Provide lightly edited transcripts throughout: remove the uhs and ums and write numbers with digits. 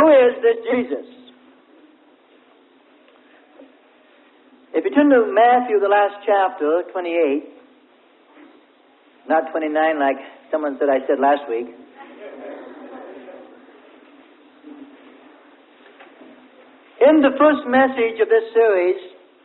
Who is this Jesus? If you turn to Matthew, the last chapter, 28, not 29 like someone said I said last week. In the first message of this series,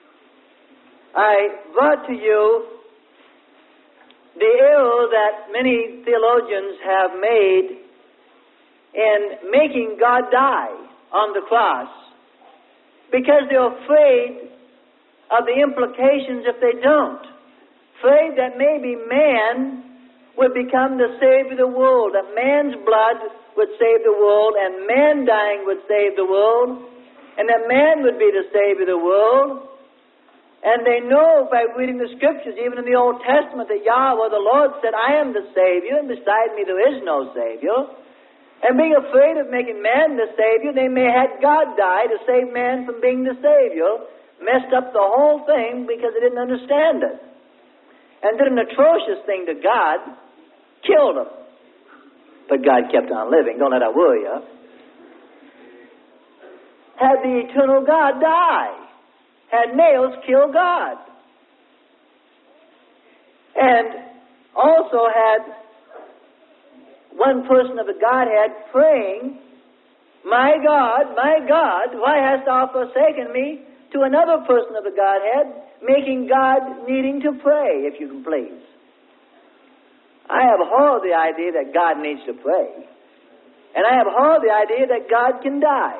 I brought to you the error that many theologians have made in making God die on the cross because they're afraid of the implications if they don't. Afraid that maybe man would become the Savior of the world, that man's blood would save the world, and man dying would save the world, and that man would be the Savior of the world. And they know by reading the Scriptures, even in the Old Testament, that Yahweh, the Lord, said, I am the Savior, and beside me there is no Savior. And being afraid of making man the Savior, they may have God die to save man from being the Savior, messed up the whole thing because they didn't understand it. And did an atrocious thing to God, killed him. But God kept on living. Don't let that worry you. Had the eternal God die. Had nails kill God. And also had one person of the Godhead praying, my God, why hast thou forsaken me? To another person of the Godhead, making God needing to pray, if you can please. I have horror of the idea that God needs to pray. And I have horror of the idea that God can die.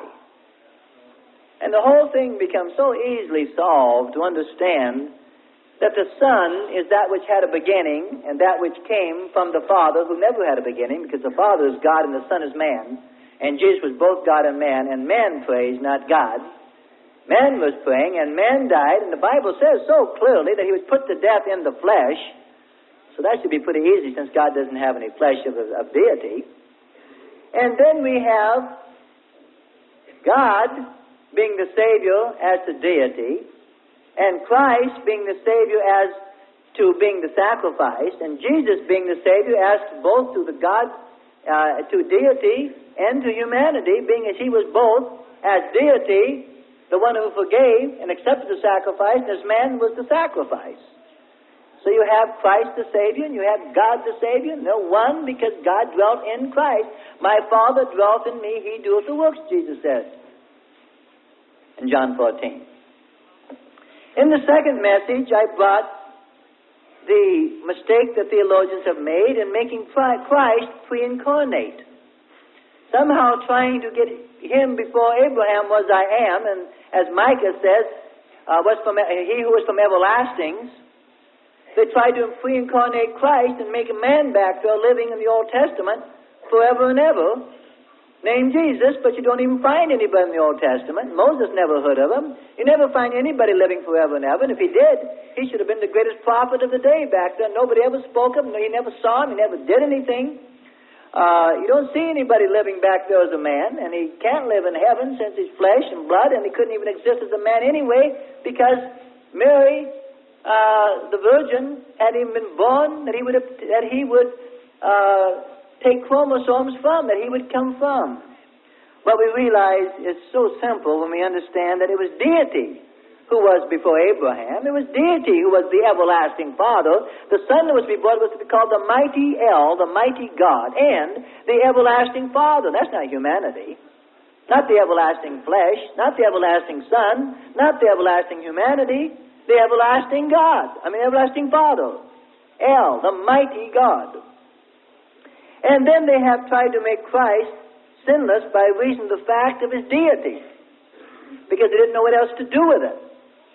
And the whole thing becomes so easily solved to understand that the Son is that which had a beginning and that which came from the Father who never had a beginning, because the Father is God and the Son is man. And Jesus was both God and man prays, not God. Man was praying, and man died, and the Bible says so clearly that he was put to death in the flesh. So that should be pretty easy since God doesn't have any flesh of deity. And then we have God being the Savior as the deity, and Christ being the Savior as to being the sacrifice, and Jesus being the Savior as both to the God, to deity and to humanity, being as he was both as deity, the one who forgave and accepted the sacrifice, and as man was the sacrifice. So you have Christ the Savior, and you have God the Savior, and they're one because God dwelt in Christ. My Father dwelt in me, he doeth the works, Jesus says in John 14. In the second message, I brought the mistake that theologians have made in making Christ pre-incarnate. Somehow trying to get him before Abraham was I am, and as Micah says, he who was from everlasting. They tried to pre-incarnate Christ and make a man back there living in the Old Testament forever and ever, named Jesus, but you don't even find anybody in the Old Testament. Moses never heard of him. You never find anybody living forever and ever, and if he did, he should have been the greatest prophet of the day back then. Nobody ever spoke of him. He never saw him. He never did anything. You don't see anybody living back there as a man, and he can't live in heaven since he's flesh and blood, and he couldn't even exist as a man anyway, because Mary, the Virgin, had him been born, that he would take chromosomes from, that he would come from. But we realize it's so simple when we understand that it was deity who was before Abraham. It was deity who was the everlasting Father. The Son that was before was to be called the mighty El, the mighty God, and the everlasting Father. That's not humanity. Not the everlasting flesh, not the everlasting Son, not the everlasting humanity, the everlasting God. Everlasting Father. El, the mighty God. And then they have tried to make Christ sinless by reason of the fact of his deity, because they didn't know what else to do with it.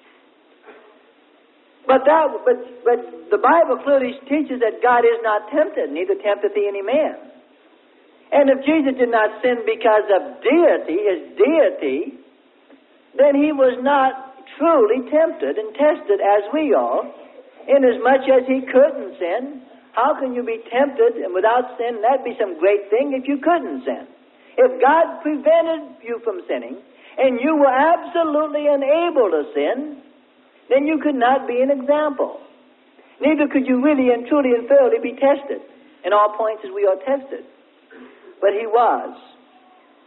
But the Bible clearly teaches that God is not tempted, neither tempteth he any man. And if Jesus did not sin because of deity, his deity, then he was not truly tempted and tested as we are, inasmuch as he couldn't sin. How can you be tempted and without sin? That'd be some great thing if you couldn't sin. If God prevented you from sinning, and you were absolutely unable to sin, then you could not be an example. Neither could you really and truly and fairly be tested in all points as we are tested. But he was.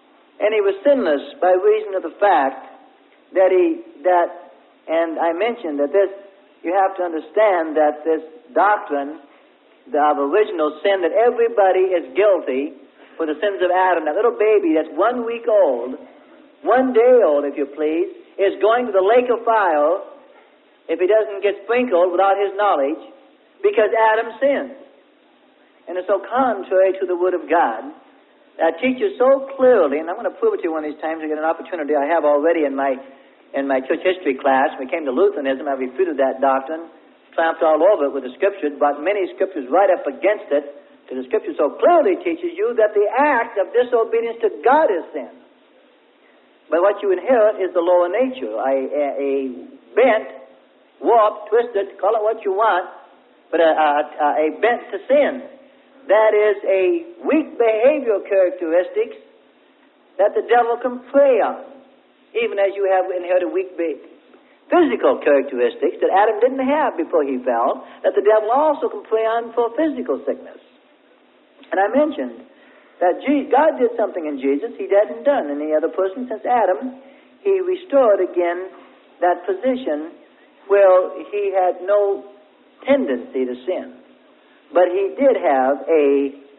And he was sinless by reason of the fact that and I mentioned that this, you have to understand that this doctrine of original sin, that everybody is guilty for the sins of Adam. That little baby that's 1 week old, 1 day old, if you please, is going to the lake of fire if he doesn't get sprinkled without his knowledge, because Adam sinned. And it's so contrary to the Word of God that teaches so clearly, and I'm going to prove it to you one of these times. I get an opportunity. I have already in my church history class. When we came to Lutheranism, I refuted that doctrine, tramped all over it with the Scriptures, brought many Scriptures right up against it. The Scripture so clearly teaches you that the act of disobedience to God is sin. But what you inherit is the lower nature, a bent, warped, twisted, call it what you want, but a bent to sin. That is a weak behavioral characteristics that the devil can prey on, even as you have inherited weak physical characteristics that Adam didn't have before he fell, that the devil also can prey on for physical sickness. And I mentioned that God did something in Jesus he hadn't done in any other person since Adam. He restored again that position where he had no tendency to sin. But he did have a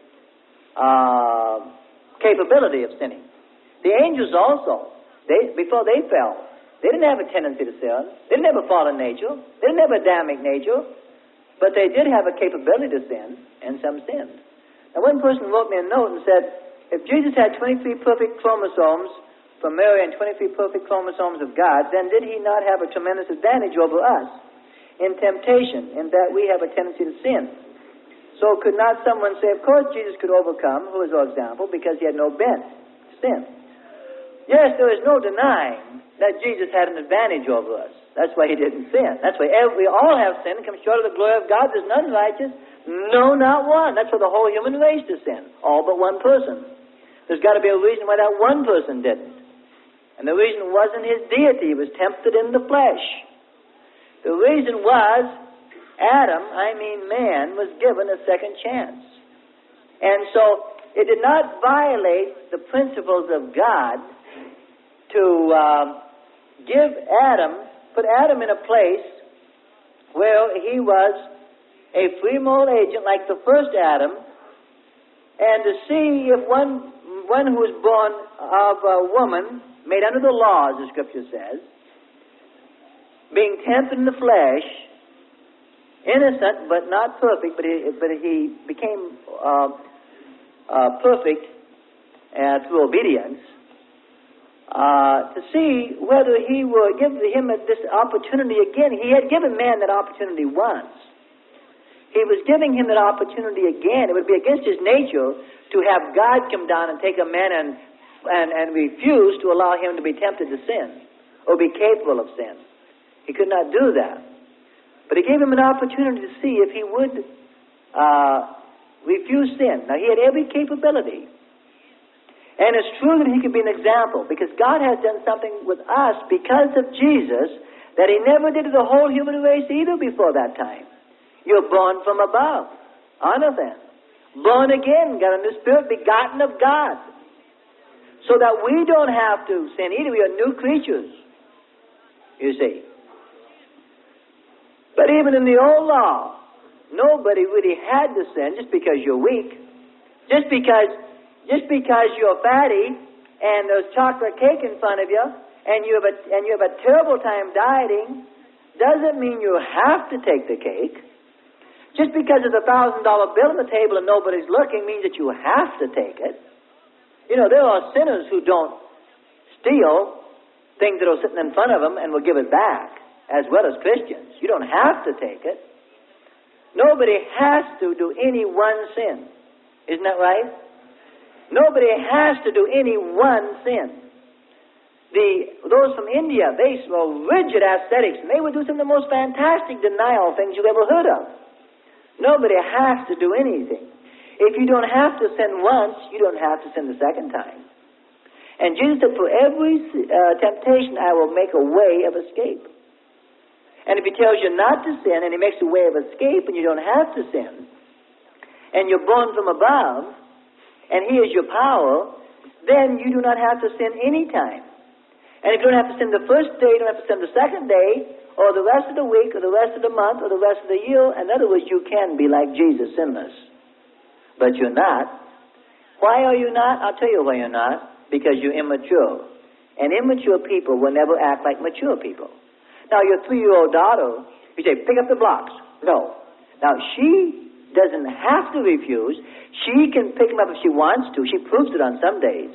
capability of sinning. The angels also, before they fell, they didn't have a tendency to sin. They didn't have a fallen nature. They didn't have a Adamic nature. But they did have a capability to sin, and some sinned. Now, one person wrote me a note and said, if Jesus had 23 perfect chromosomes from Mary and 23 perfect chromosomes of God, then did he not have a tremendous advantage over us in temptation, in that we have a tendency to sin? So could not someone say, of course Jesus could overcome, who is our example, because he had no bent to sin? Yes, there is no denying that Jesus had an advantage over us. That's why he didn't sin. That's why we all have sinned and come short of the glory of God. There's none righteous. No, not one. That's why the whole human race to sin. All but one person. There's got to be a reason why that one person didn't. And the reason wasn't his deity. He was tempted in the flesh. The reason was Adam, man, was given a second chance. And so it did not violate the principles of God to put Adam in a place where he was a free moral agent like the first Adam, and to see if one who was born of a woman, made under the law, as the Scripture says, being tempted in the flesh, innocent but not perfect, but he became perfect through obedience, to see whether he would give him this opportunity again. He had given man that opportunity once. He was giving him that opportunity again. It would be against his nature to have God come down and take a man and refuse to allow him to be tempted to sin or be capable of sin. He could not do that. But he gave him an opportunity to see if he would refuse sin. Now, he had every capability. And it's true that he could be an example, because God has done something with us because of Jesus that he never did to the whole human race either before that time. You're born from above. Honor them. Born again, got a new spirit, begotten of God. So that we don't have to sin either. We are new creatures, you see. But even in the old law, nobody really had to sin just because you're weak. Just because you're fatty and there's chocolate cake in front of you and you have a terrible time dieting doesn't mean you have to take the cake. Just because there's $1,000 bill on the table and nobody's looking means that you have to take it. You know, there are sinners who don't steal things that are sitting in front of them and will give it back, as well as Christians. You don't have to take it. Nobody has to do any one sin. Isn't that right? Nobody has to do any one sin. Those from India, they were rigid ascetics, and they would do some of the most fantastic denial things you've ever heard of. Nobody has to do anything. If you don't have to sin once, you don't have to sin the second time. And Jesus said, for every temptation, I will make a way of escape. And if he tells you not to sin, and he makes a way of escape, and you don't have to sin, and you're born from above, and he is your power, then you do not have to sin any time. And if you don't have to sin the first day, you don't have to sin the second day, or the rest of the week, or the rest of the month, or the rest of the year. In other words, you can be like Jesus, sinless. But you're not. Why are you not? I'll tell you why you're not. Because you're immature. And immature people will never act like mature people. Now, your 3-year-old daughter, you say, pick up the blocks. No. Now, she doesn't have to refuse. She can pick them up if she wants to. She proves it on some days.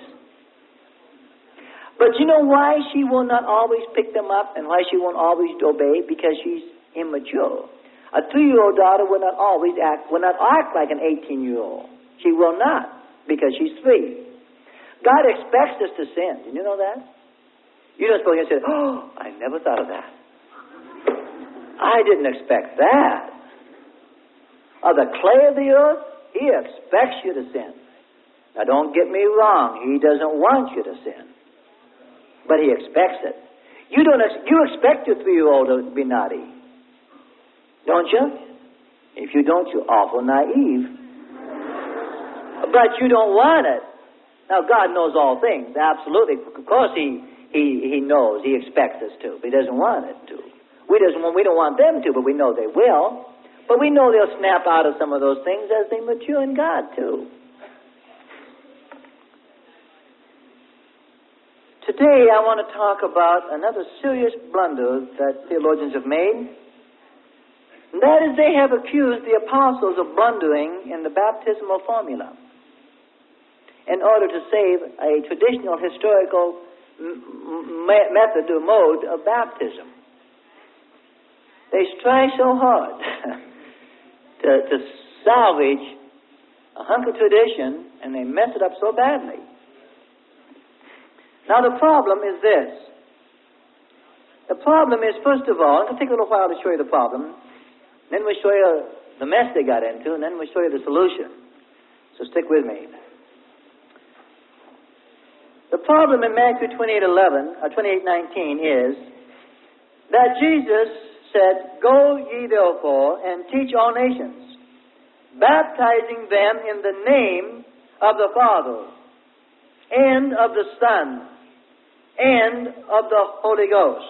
But you know why she will not always pick them up and why she won't always obey? Because she's immature. A 3-year-old daughter will not act like an 18-year-old. She will not, because she's 3. God expects us to sin. Did you know that? You don't suppose you say, oh, I never thought of that. I didn't expect that. Of the clay of the earth, He expects you to sin. Now, don't get me wrong. He doesn't want you to sin. But He expects it. You expect your 3-year-old to be naughty. Don't you? If you don't, you're awful naive. But you don't want it. Now, God knows all things. Absolutely. Of course, He knows. He expects us to. But He doesn't want it to. We don't want them to, but we know they will. But we know they'll snap out of some of those things as they mature in God, too. Today, I want to talk about another serious blunder that theologians have made. And that is, they have accused the apostles of blundering in the baptismal formula in order to save a traditional historical method or mode of baptism. They try so hard to salvage a hunk of tradition, and they mess it up so badly. Now, the problem is this. The problem is, first of all, it'll take a little while to show you the problem. Then we'll show you the mess they got into, and then we'll show you the solution. So stick with me. The problem in Matthew 28:19 is that Jesus said, "Go ye therefore and teach all nations, baptizing them in the name of the Father, and of the Son, and of the Holy Ghost."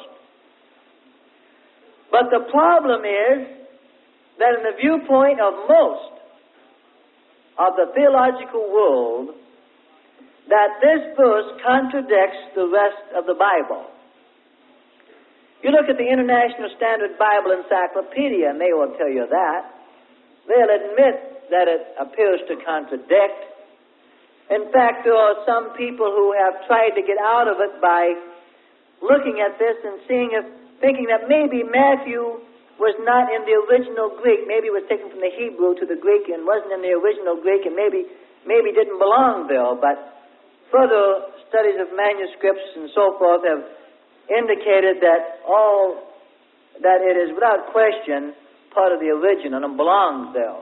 But the problem is that in the viewpoint of most of the theological world, that this verse contradicts the rest of the Bible. You look at the International Standard Bible Encyclopedia, and they will tell you that. They'll admit that it appears to contradict. In fact, there are some people who have tried to get out of it by looking at this and thinking that maybe Matthew was not in the original Greek. Maybe it was taken from the Hebrew to the Greek and wasn't in the original Greek, and maybe didn't belong there. But further studies of manuscripts and so forth have indicated that it is without question part of the original and belongs there.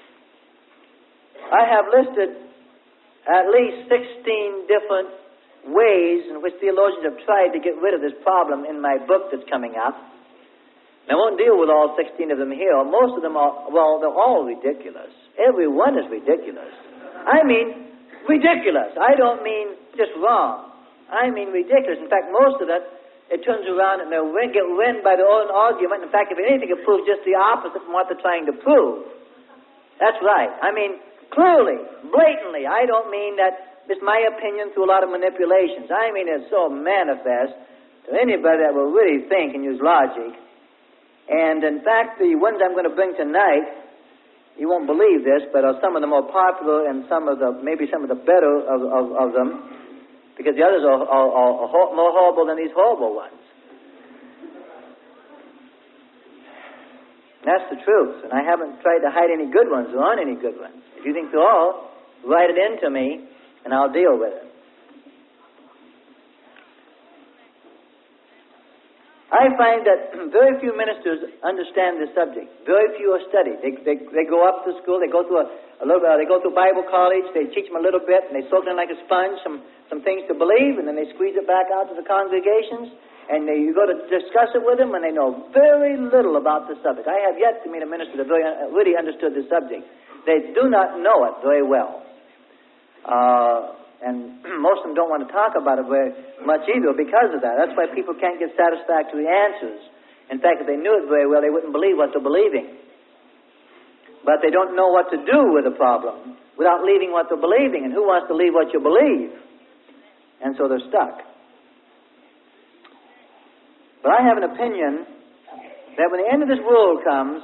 I have listed at least 16 different ways in which theologians have tried to get rid of this problem in my book that's coming up. And I won't deal with all 16 of them here. Most of them they're all ridiculous. Every one is ridiculous. I mean ridiculous. I don't mean just wrong. I mean ridiculous. In fact, most of it turns around and they'll get win by their own argument. In fact, if anything, it proves just the opposite from what they're trying to prove. That's right. I mean, clearly, blatantly. I don't mean that it's my opinion through a lot of manipulations. I mean it's so manifest to anybody that will really think and use logic. And in fact, the ones I'm going to bring tonight, you won't believe this, but are some of the more popular and maybe some of the better of them, because the others are more horrible than these horrible ones. That's the truth. And I haven't tried to hide any good ones. There aren't any good ones. If you think they're all, write it into me, and I'll deal with it. I find that very few ministers understand this subject. Very few are studied. They go up to school. They go through they go through Bible college. They teach them a little bit, and they soak it in like a sponge, some things to believe, and then they squeeze it back out to the congregations. And you go to discuss it with them, and they know very little about the subject. I have yet to meet a minister that really understood the subject. They do not know it very well. And most of them don't want to talk about it very much either because of that. That's why people can't get satisfactory answers. In fact, if they knew it very well, they wouldn't believe what they're believing. But they don't know what to do with a problem without leaving what they're believing. And who wants to leave what you believe? And so they're stuck. But I have an opinion that when the end of this world comes,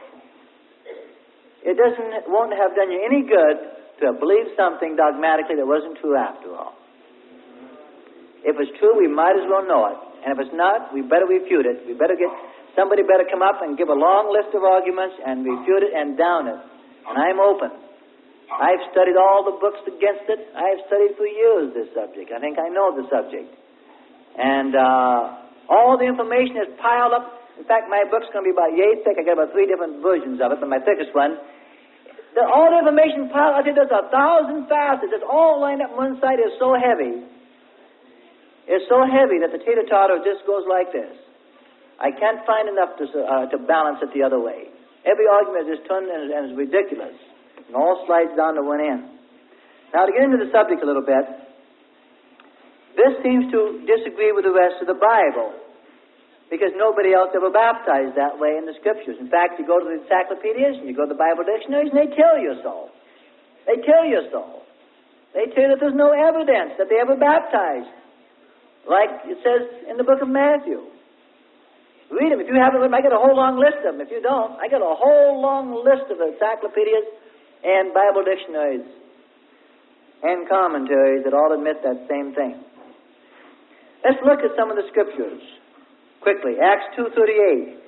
it won't have done you any good to have believed something dogmatically that wasn't true after all. If it's true, we might as well know it. And if it's not, we better refute it. Somebody better come up and give a long list of arguments and refute it and down it. And I'm open. I've studied all the books against it. I've studied for years this subject. I think I know the subject. And all the information is piled up. In fact, my book's going to be about yay thick. I got about 3 different versions of it, but my thickest one. All the information piled, I think there's 1,000 facets. It's all lined up on one side. It's so heavy. It's so heavy that the teeter-totter just goes like this. I can't find enough to balance it the other way. Every argument is turned and is ridiculous. And all slides down to one end. Now, to get into the subject a little bit, this seems to disagree with the rest of the Bible. Because nobody else ever baptized that way in the Scriptures. In fact, you go to the encyclopedias and you go to the Bible dictionaries and they tell you so. They tell you so. They tell you that there's no evidence that they ever baptized. Like it says in the book of Matthew. Read them. If you haven't read them, I got a whole long list of them. If you don't, I got a whole long list of encyclopedias and Bible dictionaries and commentaries that all admit that same thing. Let's look at some of the Scriptures. Quickly, Acts 2:38.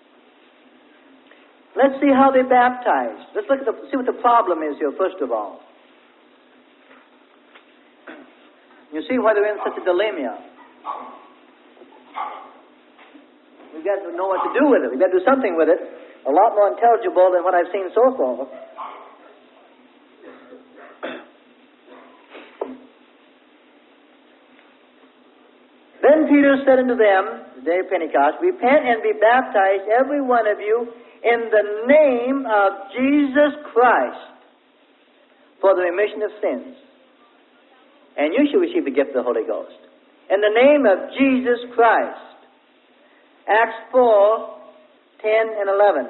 Let's see how they baptized. Let's look at see what the problem is here, first of all. You see why they're in such a dilemma. We've got to know what to do with it. We've got to do something with it. A lot more intelligible than what I've seen so far. Then Peter said unto them, the day of Pentecost, repent and be baptized, every one of you, in the name of Jesus Christ, for the remission of sins. And you shall receive the gift of the Holy Ghost. In the name of Jesus Christ. Acts 4:10 and 11.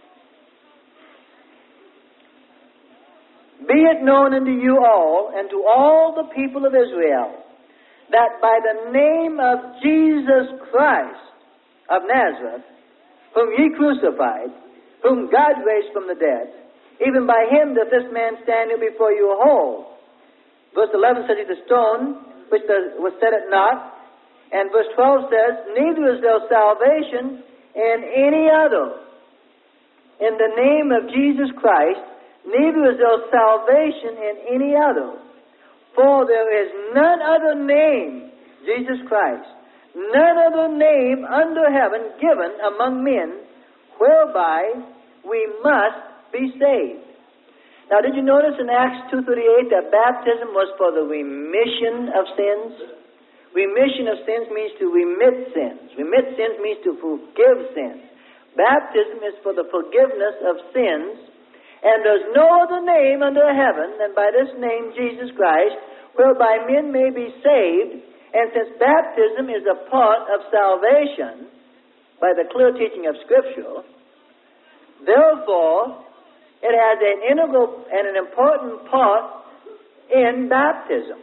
Be it known unto you all, and to all the people of Israel, that by the name of Jesus Christ of Nazareth, whom ye crucified, whom God raised from the dead, even by him doth this man stand here before you whole. Verse 11 says, the stone which was set at naught. And verse 12 says, neither is there salvation in any other. In the name of Jesus Christ, neither is there salvation in any other. For there is none other name, Jesus Christ, none other name under heaven given among men, whereby we must be saved. Now, did you notice in Acts 2:38 that baptism was for the remission of sins? Remission of sins means to remit sins. Remit sins means to forgive sins. Baptism is for the forgiveness of sins. And there's no other name under heaven than by this name, Jesus Christ, whereby men may be saved. And since baptism is a part of salvation, by the clear teaching of Scripture, therefore, it has an integral and an important part in baptism.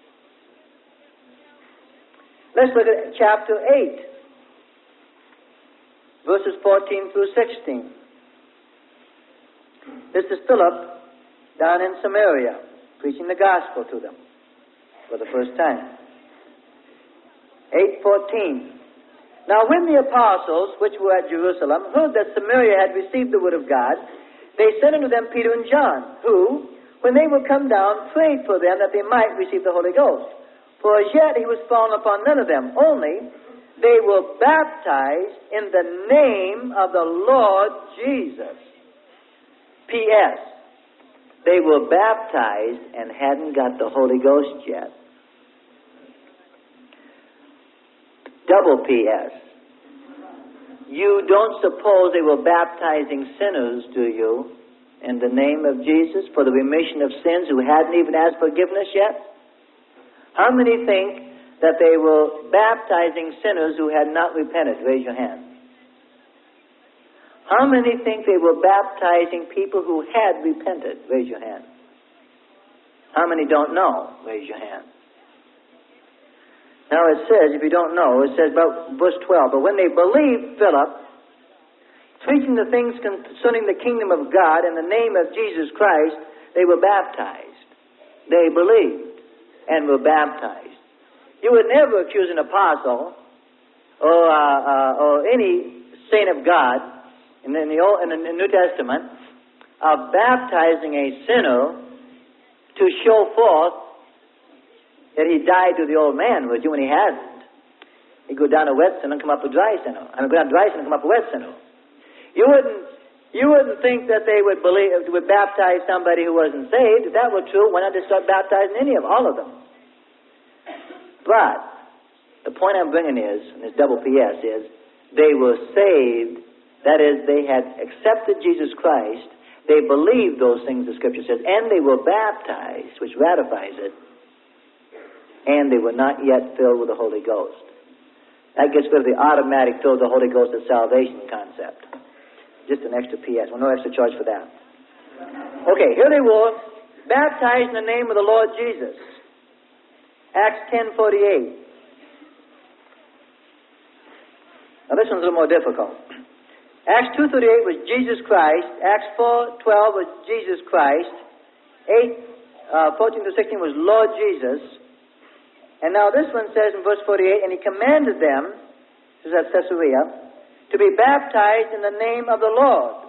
Let's look at chapter 8, verses 14 through 16. This is Philip down in Samaria, preaching the gospel to them for the first time. 8:14. Now when the apostles, which were at Jerusalem, heard that Samaria had received the word of God, they sent unto them Peter and John, who, when they were come down, prayed for them that they might receive the Holy Ghost. For as yet he was fallen upon none of them, only they were baptized in the name of the Lord Jesus. P.S. They were baptized and hadn't got the Holy Ghost yet. Double P.S. You don't suppose they were baptizing sinners, do you, in the name of Jesus for the remission of sins who hadn't even asked forgiveness yet? How many think that they were baptizing sinners who had not repented? Raise your hand. How many think they were baptizing people who had repented? Raise your hand. How many don't know? Raise your hand. Now it says, if you don't know, it says about verse 12, but when they believed Philip, preaching the things concerning the kingdom of God in the name of Jesus Christ, they were baptized. They believed and were baptized. You would never accuse an apostle or any saint of God in the New Testament of baptizing a sinner to show forth that he died to the old man, would you, when he hasn't? He'd go down a wet sinner and come up a dry sinner. Go down a dry sinner and come up a wet sinner. You wouldn't think that they would baptize somebody who wasn't saved. If that were true, why not just start baptizing all of them? But the point I'm bringing is, and this double PS is, they were saved. That is, they had accepted Jesus Christ. They believed those things the Scripture says, and they were baptized, which ratifies it, and they were not yet filled with the Holy Ghost. That gets rid of the automatic filled with the Holy Ghost of salvation concept. Just an extra PS. Well, no extra charge for that. Okay, here they were, baptized in the name of the Lord Jesus. Acts 10:48. Now this one's a little more difficult. Acts 2:38 was Jesus Christ. Acts 4:12 was Jesus Christ. 14-16 was Lord Jesus. And now this one says in verse 48, and he commanded them, this is at Caesarea, to be baptized in the name of the Lord.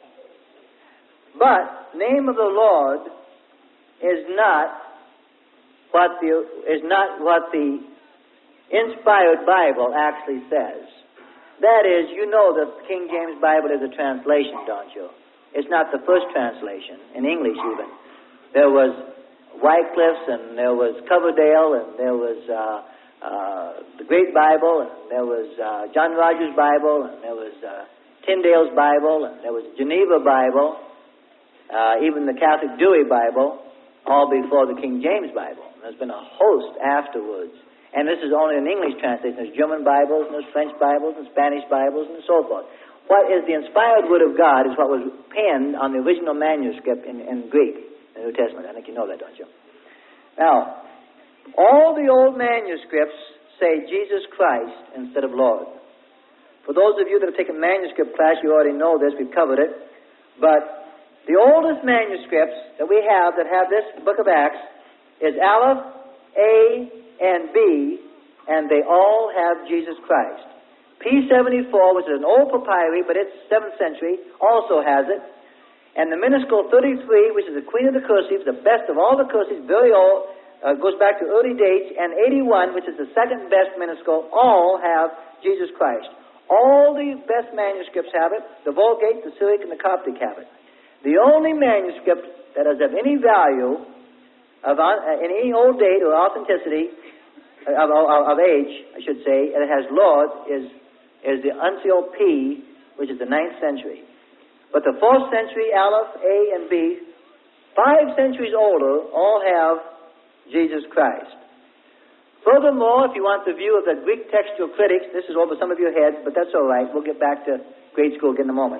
But name of the Lord is not what the inspired Bible actually says. That is, you know the King James Bible is a translation, don't you? It's not the first translation, in English even. There was Wycliffe's, and there was Coverdale, and there was the Great Bible, and there was John Rogers' Bible, and there was Tyndale's Bible, and there was Geneva Bible, even the Catholic Dewey Bible, all before the King James Bible. There's been a host afterwards. And this is only an English translation. There's German Bibles, and there's French Bibles, and Spanish Bibles, and so forth. What is the inspired Word of God is what was penned on the original manuscript in Greek, in the New Testament. I think you know that, don't you? Now, all the old manuscripts say Jesus Christ instead of Lord. For those of you that have taken manuscript class, you already know this. We've covered it. But the oldest manuscripts that we have that have this book of Acts is Aleph, A, and B, and they all have Jesus Christ. P74, which is an old papyri, but it's 7th century, also has it. And the minuscule 33, which is the Queen of the Cursives, the best of all the cursives, very old, goes back to early dates, and 81, which is the second best minuscule, all have Jesus Christ. All the best manuscripts have it. The Vulgate, the Syriac, and the Coptic have it. The only manuscript that is of any value in any old date or authenticity of age, I should say, and it has Lord, is the Uncial P, which is the 9th century. But the 4th century, Aleph, A, and B, 5 centuries older, all have Jesus Christ. Furthermore, if you want the view of the Greek textual critics, this is over some of your heads, but that's all right. We'll get back to grade school again in a moment.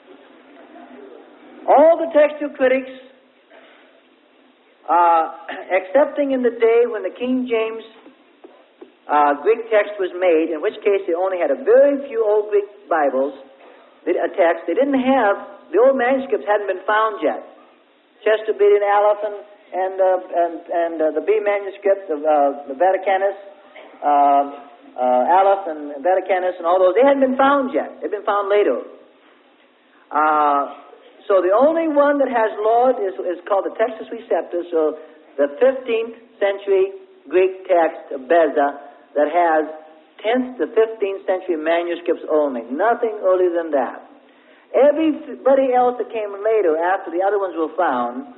All the textual critics, excepting in the day when the King James Greek text was made, in which case they only had a very few old Greek Bibles, a text. They didn't have, the old manuscripts hadn't been found yet. Chester Beatty and Aleph and the B manuscript of the Vaticanus, Aleph and Vaticanus and all those, they hadn't been found yet. They've been found later. So the only one that has Lord is called the Textus Receptus, or the 15th century Greek text of Beza that has 10th to 15th century manuscripts only. Nothing earlier than that. Everybody else that came later after the other ones were found,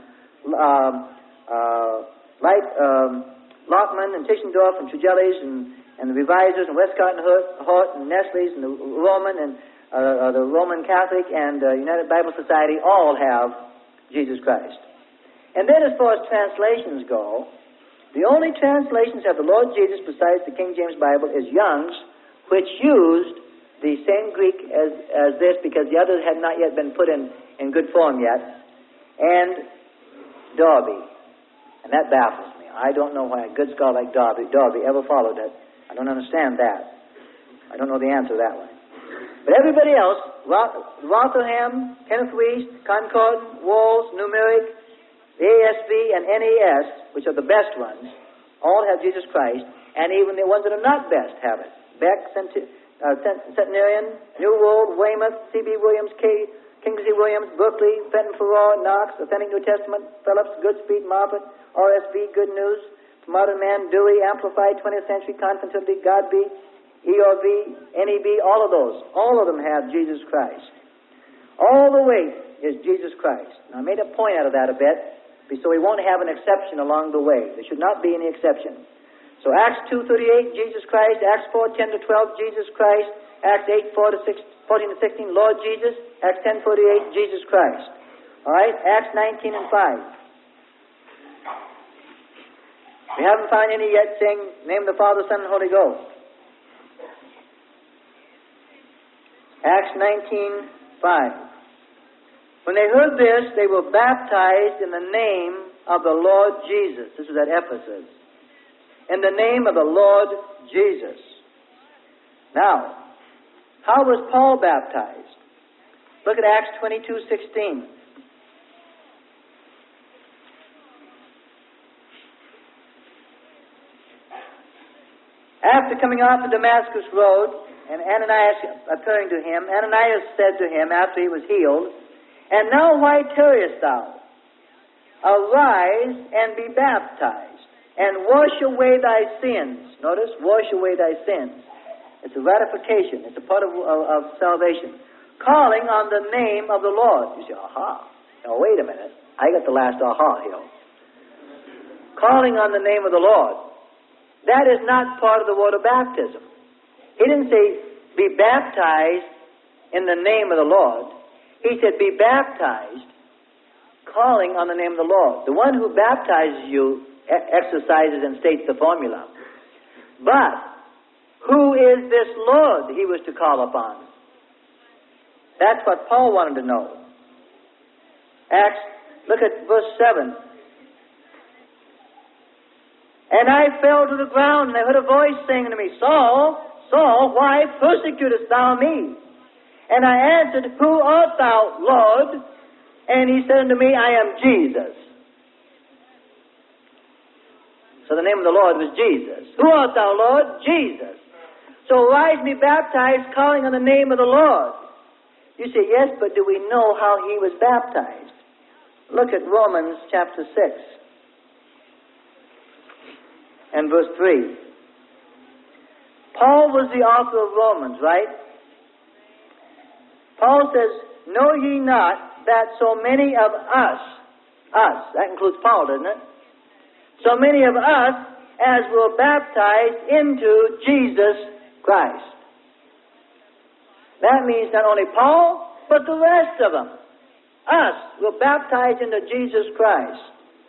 like Lockman and Tischendorf and Tregelles and the Revisers and Westcott and Hort and Nestle's and the Roman and the Roman Catholic and United Bible Society all have Jesus Christ. And then as far as translations go, The only translations of the Lord Jesus besides the King James Bible is Young's, which used the same Greek as this because the others had not yet been put in good form yet, and Darby. And that baffles me. I don't know why a good scholar like Darby ever followed it. I don't understand that. I don't know the answer to that one. But everybody else, Rotherham, Kenneth Wuest, Concord, Walls, Numeric, the ASV, and NAS, which are the best ones, all have Jesus Christ, and even the ones that are not best have it. Beck, Centenarian, New World, Weymouth, C.B. Williams, Kingsley Williams, Berkeley, Fenton Farrar, Knox, Authentic New Testament, Phillips, Goodspeed, Moffat, RSV, Good News, Modern Man, Dewey, Amplified, 20th Century, Confidently, Godby, ERV, NEB, all of them have Jesus Christ. All the way is Jesus Christ. Now, I made a point out of that a bit, so we won't have an exception along the way. There should not be any exception. So Acts 2:38, Jesus Christ. Acts 4:10-12, Jesus Christ. Acts 8:14-16, Lord Jesus. Acts 10:48, Jesus Christ. All right, Acts 19:5. We haven't found any yet saying, name the Father, Son, and Holy Ghost. Acts 19:5. When they heard this, they were baptized in the name of the Lord Jesus. This is at Ephesus. In the name of the Lord Jesus. Now, how was Paul baptized? Look at Acts 22:16. After coming off the Damascus road, and Ananias appearing to him, Ananias said to him after he was healed, "And now why tarriest thou? Arise and be baptized, and wash away thy sins." Notice, wash away thy sins. It's a ratification. It's a part of salvation. Calling on the name of the Lord. You say, aha. Now, wait a minute. I got the last aha here. Calling on the name of the Lord. That is not part of the water baptism. He didn't say, be baptized in the name of the Lord. He said, be baptized, calling on the name of the Lord. The one who baptizes you exercises and states the formula. But who is this Lord he was to call upon? That's what Paul wanted to know. Acts, look at verse 7. And I fell to the ground, and I heard a voice saying to me, Saul, Saul, why persecutest thou me? And I answered, Who art thou, Lord? And he said unto me, I am Jesus. So the name of the Lord was Jesus. Who art thou, Lord? Jesus. So rise and be baptized, calling on the name of the Lord. You say, yes, but do we know how he was baptized? Look at Romans chapter 6 and verse 3. Paul was the author of Romans, right? Paul says, know ye not that so many of us, that includes Paul, doesn't it? So many of us as were baptized into Jesus Christ. That means not only Paul, but the rest of them. Us were baptized into Jesus Christ.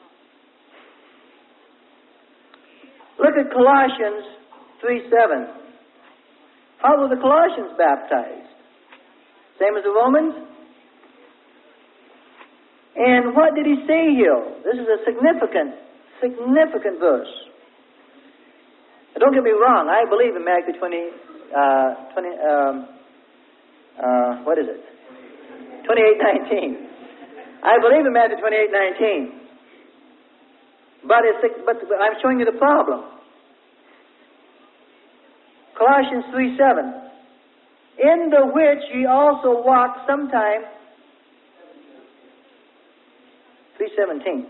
Look at Colossians 3:7. How were the Colossians baptized? Same as the Romans? And what did he say here? This is a significant verse. Now, don't get me wrong, I believe in Matthew 28:19. I believe in Matthew 28:19. But I'm showing you the problem. Colossians 3:7. In the which ye also walked sometime. 3:17.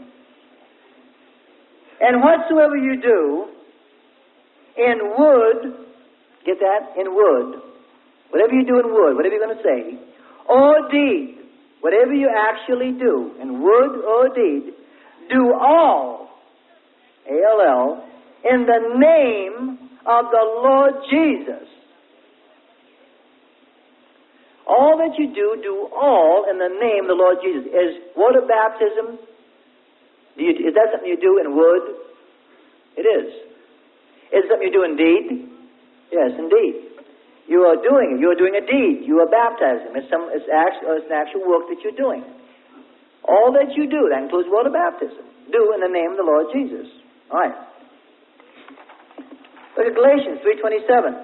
And whatsoever you do in wood, get that? In wood. Whatever you do in wood, whatever you're going to say, or deed, whatever you actually do, in word or deed, do all, A-L-L, in the name of the Lord Jesus. All that you do all in the name of the Lord Jesus. Is water baptism, is that something you do in wood? It is. Is it something you do in deed? Yes, indeed. You are doing it. You are doing a deed. You are baptizing. It's an actual work that you're doing. All that you do, that includes water baptism, do in the name of the Lord Jesus. All right. Look at Galatians 3:27.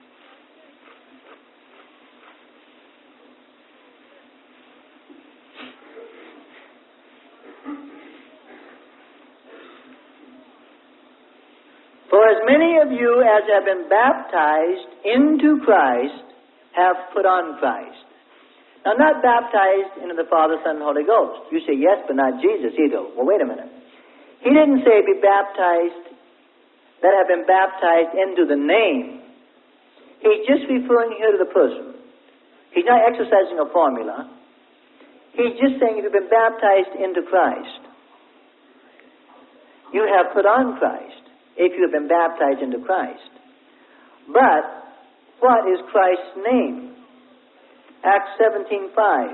For as many of you as have been baptized into Christ have put on Christ. Now, not baptized into the Father, Son, and Holy Ghost. You say yes, but not Jesus either. Well, wait a minute. He didn't say be baptized that have been baptized into the name. He's just referring here to the person. He's not exercising a formula. He's just saying if you've been baptized into Christ, you have put on Christ. If you have been baptized into Christ. But what is Christ's name? Acts 17:5.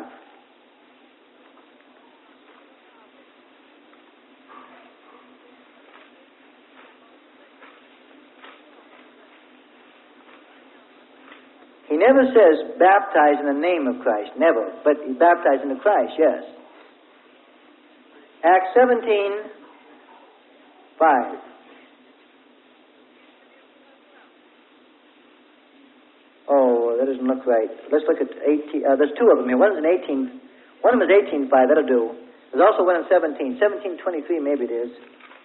He never says baptize in the name of Christ, never, but he baptized into Christ, yes. Acts 17:5. Oh, that doesn't look right. Let's look at 18. There's two of them here. One of them is 18.5. That'll do. There's also one in 17. 17:23, maybe it is.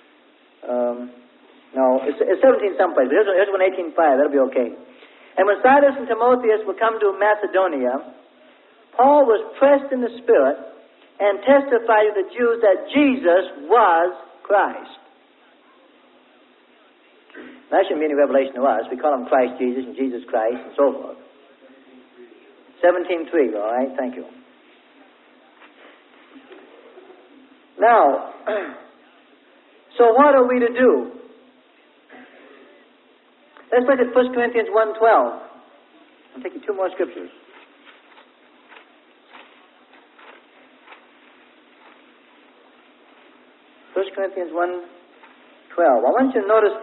No, it's 17 someplace. But here's one 18:5. That'll be okay. And when Silas and Timotheus would come to Macedonia, Paul was pressed in the Spirit and testified to the Jews that Jesus was Christ. That shouldn't be any revelation to us. We call him Christ Jesus and Jesus Christ and so forth. 17:3, all right? Thank you. Now, so what are we to do? Let's look at 1 Corinthians 1:12. I'll take you two more scriptures. 1 Corinthians 1:12. I want you to notice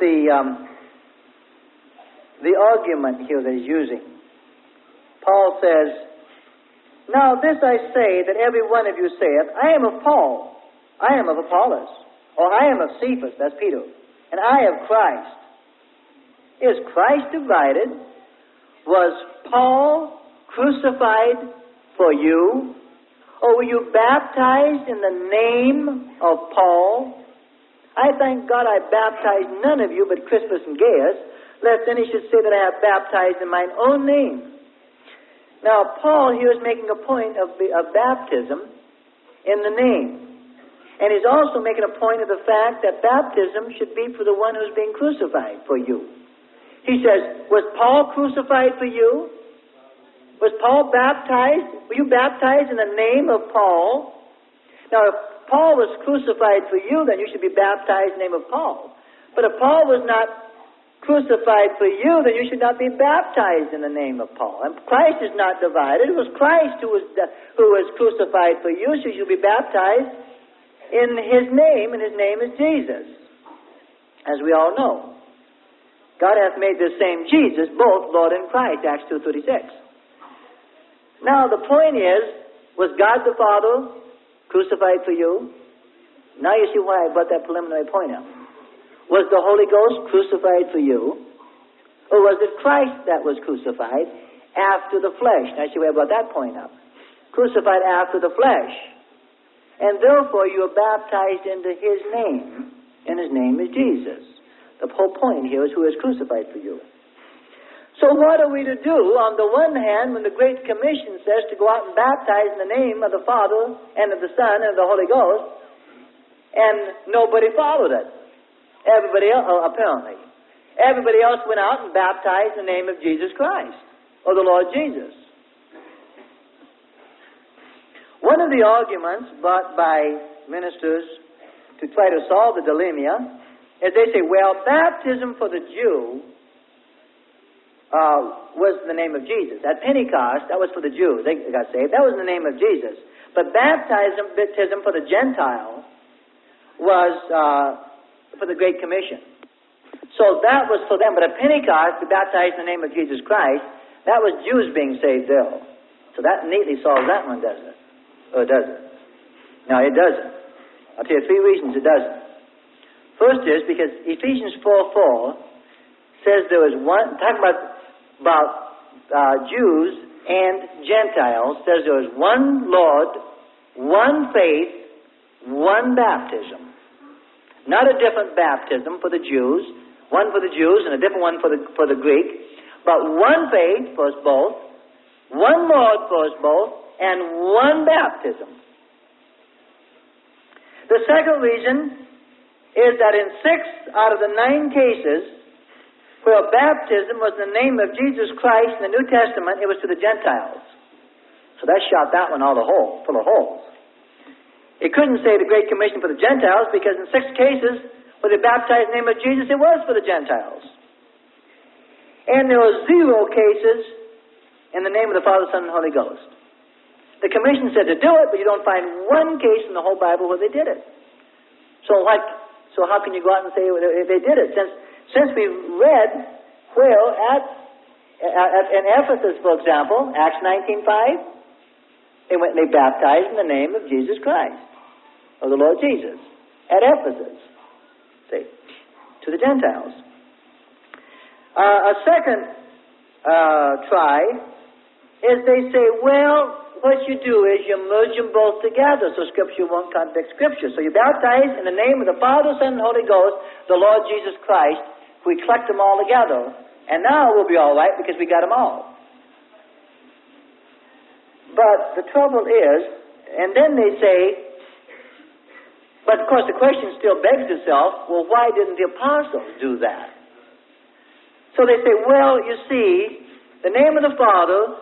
the argument here that he's using. Paul says, now this I say, that every one of you saith, I am of Paul, I am of Apollos, or I am of Cephas, that's Peter, and I of Christ. Is Christ divided? Was Paul crucified for you? Or were you baptized in the name of Paul? I thank God I baptized none of you but Crispus and Gaius, lest any should say that I have baptized in mine own name. Now, Paul here is making a point of baptism in the name. And he's also making a point of the fact that baptism should be for the one who's being crucified for you. He says, was Paul crucified for you? Was Paul baptized? Were you baptized in the name of Paul? Now, if Paul was crucified for you, then you should be baptized in the name of Paul. But if Paul was not crucified for you, then you should not be baptized in the name of Paul. And Christ is not divided. It was Christ who was crucified for you, so you should be baptized in his name, and his name is Jesus, as we all know. God hath made the same Jesus both Lord and Christ, Acts 2:36. Now, the point is, was God the Father crucified for you? Now you see why I brought that preliminary point up. Was the Holy Ghost crucified for you? Or was it Christ that was crucified after the flesh? Now you see why I brought that point up. Crucified after the flesh. And therefore you are baptized into his name, and his name is Jesus. The whole point here is who is crucified for you. So what are we to do? On the one hand, when the Great Commission says to go out and baptize in the name of the Father and of the Son and of the Holy Ghost, and nobody followed it. Everybody else, apparently. Everybody else went out and baptized in the name of Jesus Christ, or the Lord Jesus. One of the arguments brought by ministers to try to solve the dilemma is they say, well, baptism for the Jew was in the name of Jesus. At Pentecost, that was for the Jews. They got saved. That was in the name of Jesus. But baptism for the Gentile was for the Great Commission. So that was for them. But at Pentecost, to baptize in the name of Jesus Christ, that was Jews being saved there. So that neatly solves that one, doesn't it? Or does it? No, it doesn't. I'll tell you 3 reasons it doesn't. First is because Ephesians 4:4 says there was one, talking about Jews and Gentiles, says there was one Lord, one faith, one baptism. Not a different baptism for the Jews, one for the Jews and a different one for the Greek, but one faith for us both, one Lord for us both, and one baptism. The second reason is that in 6 out of the 9 cases where baptism was in the name of Jesus Christ in the New Testament, it was to the Gentiles. So that shot that one full of holes. It couldn't say the Great Commission for the Gentiles because in 6 cases where they baptized in the name of Jesus, it was for the Gentiles. And there were 0 cases in the name of the Father, Son, and Holy Ghost. The Commission said to do it, but you don't find one case in the whole Bible where they did it. So how can you go out and say they did it? Since we read where in Ephesus, for example, Acts 19:5, they baptized in the name of Jesus Christ, of the Lord Jesus, at Ephesus. See, to the Gentiles. A second try is they say, well, what you do is you merge them both together so Scripture won't contradict Scripture. So you baptize in the name of the Father, Son, and Holy Ghost, the Lord Jesus Christ. We collect them all together, and now we'll be all right because we got them all. But the trouble is, and then they say, but of course the question still begs itself, well, why didn't the apostles do that? So they say, well, you see, the name of the Father,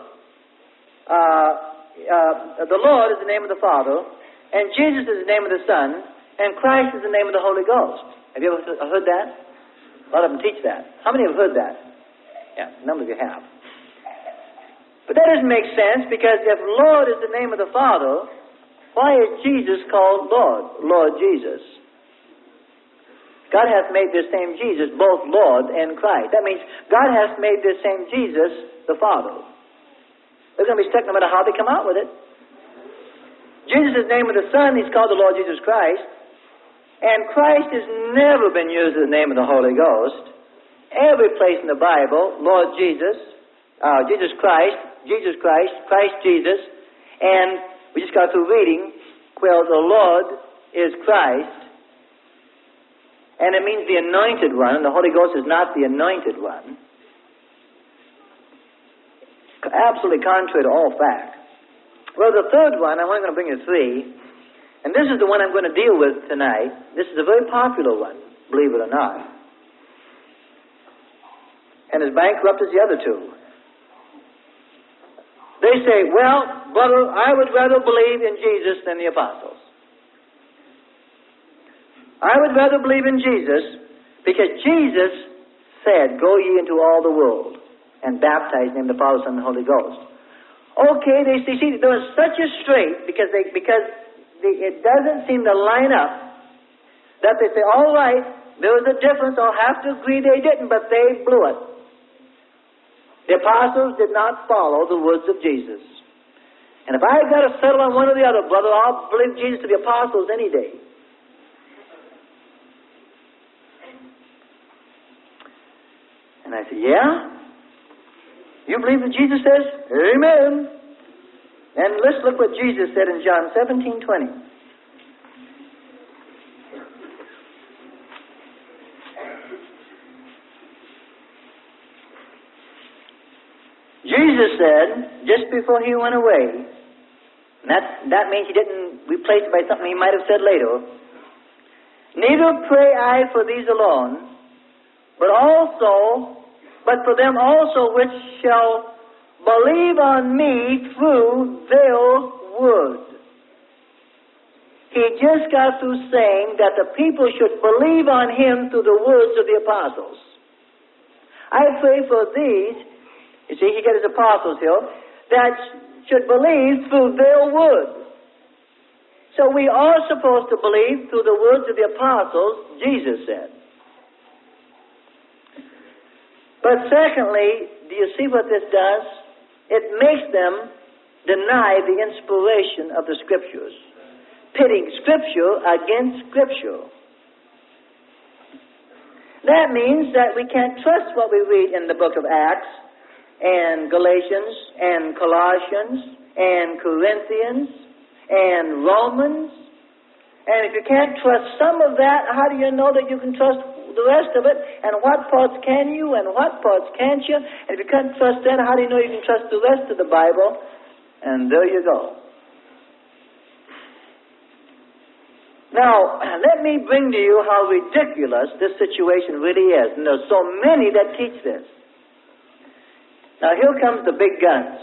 the Lord is the name of the Father, and Jesus is the name of the Son, and Christ is the name of the Holy Ghost. Have you ever heard that? A lot of them teach that. How many have heard that? Yeah, a number of you have. But that doesn't make sense because if Lord is the name of the Father, why is Jesus called Lord? Lord Jesus. God hath made this same Jesus both Lord and Christ. That means God hath made this same Jesus the Father. They're going to be stuck no matter how they come out with it. Jesus' name of the Son, He's called the Lord Jesus Christ. And Christ has never been used as the name of the Holy Ghost. Every place in the Bible, Lord Jesus, Jesus Christ, Christ Jesus, and we just got through reading, well, the Lord is Christ, and it means the anointed one, and the Holy Ghost is not the anointed one. Absolutely contrary to all fact. Well, the third one, I'm only going to bring you 3, and this is the one I'm going to deal with tonight. This is a very popular one, believe it or not, and as bankrupt as the other 2. They say, well, brother, I would rather believe in Jesus than the apostles. I would rather believe in Jesus because Jesus said, go ye into all the world and baptize in the Father, Son, and Holy Ghost. Okay, they see there was such a strait because it doesn't seem to line up that they say, all right, there was a difference, I'll have to agree they didn't, but they blew it. The apostles did not follow the words of Jesus. And if I've got to settle on one or the other, brother, I'll believe Jesus to the apostles any day. And I said, yeah? You believe what Jesus says? Amen. And let's look what Jesus said in John 17:20. Jesus said, just before He went away, and that means He didn't replace it by something He might have said later, neither pray I for these alone, but for them also which shall believe on me through their word. He just got through saying that the people should believe on Him through the words of the apostles. I pray for these, you see, He got His apostles here, that should believe through their word. So we are supposed to believe through the words of the apostles, Jesus said. But secondly, do you see what this does? It makes them deny the inspiration of the Scriptures, pitting Scripture against Scripture. That means that we can't trust what we read in the book of Acts and Galatians and Colossians and Corinthians and Romans. And if you can't trust some of that, how do you know that you can trust the rest of it? And what parts can you and what parts can't you? And if you can't trust that, how do you know you can trust the rest of the Bible? And there you go. Now, let me bring to you how ridiculous this situation really is. And there's so many that teach this. Now, here comes the big guns.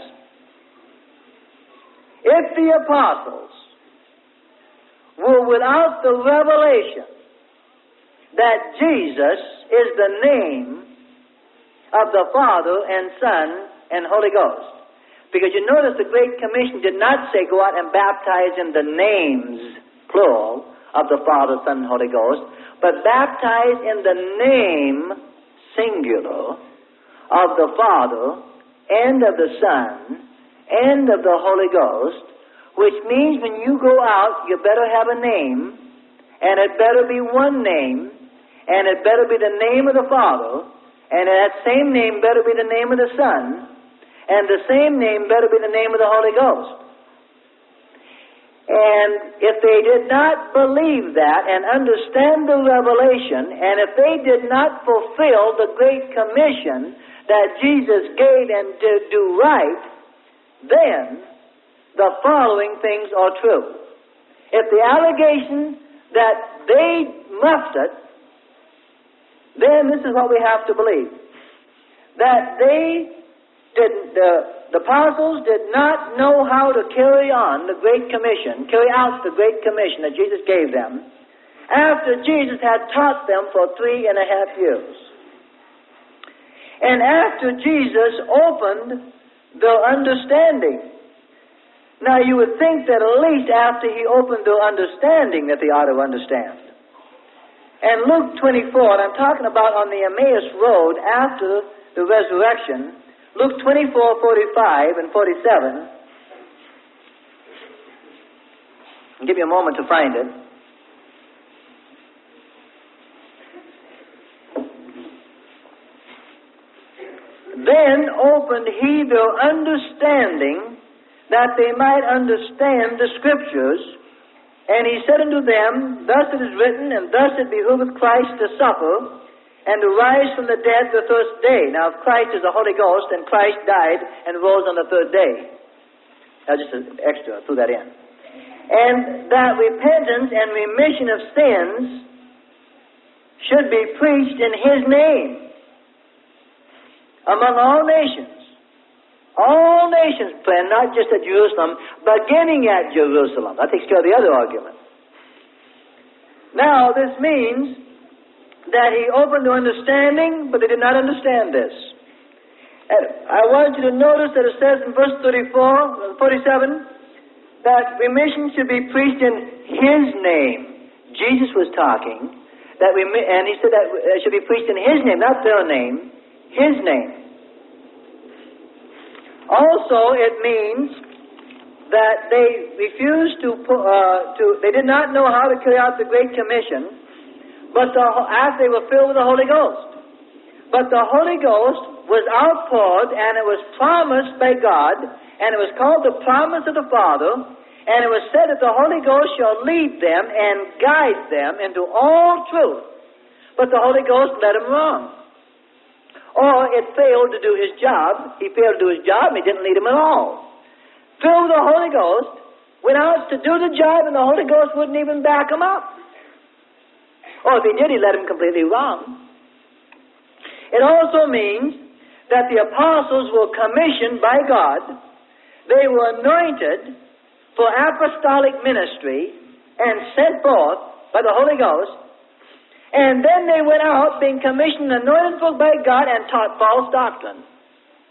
If the apostles were without the revelation that Jesus is the name of the Father and Son and Holy Ghost, because you notice the Great Commission did not say go out and baptize in the names, plural, of the Father, Son, and Holy Ghost, but baptize in the name, singular, of the Father, and of the Son, and of the Holy Ghost, which means when you go out, you better have a name, and it better be one name, and it better be the name of the Father, and that same name better be the name of the Son, and the same name better be the name of the Holy Ghost. And if they did not believe that and understand the revelation, and if they did not fulfill the Great Commission that Jesus gave and to do right, then the following things are true. If the allegation that they muffed it, then this is what we have to believe. That the apostles did not know how to carry out the Great Commission that Jesus gave them, after Jesus had taught them for 3.5 years. And after Jesus opened their understanding. Now you would think that at least after he opened their understanding that they ought to understand. And Luke 24, and I'm talking about on the Emmaus Road after the resurrection, Luke 24, 45, and 47. I'll give you a moment to find it. Then opened he their understanding, that they might understand the Scriptures. And he said unto them, Thus it is written, and thus it behoveth Christ to suffer, and to rise from the dead the first day. Now, if Christ is the Holy Ghost, then Christ died and rose on the third day. That's just an extra, threw that in. And that repentance and remission of sins should be preached in his name among all nations. All nations, friend, not just at Jerusalem, beginning at Jerusalem. That takes care of the other argument. Now, this means that he opened their understanding, but they did not understand this. And I want you to notice that it says in verse 47, that remission should be preached in his name. Jesus was talking, and he said that it should be preached in his name, not their name, his name. Also, it means that they refused they did not know how to carry out the Great Commission, but after they were filled with the Holy Ghost. But the Holy Ghost was outpoured, and it was promised by God, and it was called the promise of the Father, and it was said that the Holy Ghost shall lead them and guide them into all truth. But the Holy Ghost led them wrong. Or it failed to do his job. He failed to do his job, and he didn't lead them at all. Filled with the Holy Ghost, went out to do the job, and the Holy Ghost wouldn't even back him up. Or if he did, he led him completely wrong. It also means that the apostles were commissioned by God. They were anointed for apostolic ministry and sent forth by the Holy Ghost. And then they went out being commissioned and anointed by God and taught false doctrine.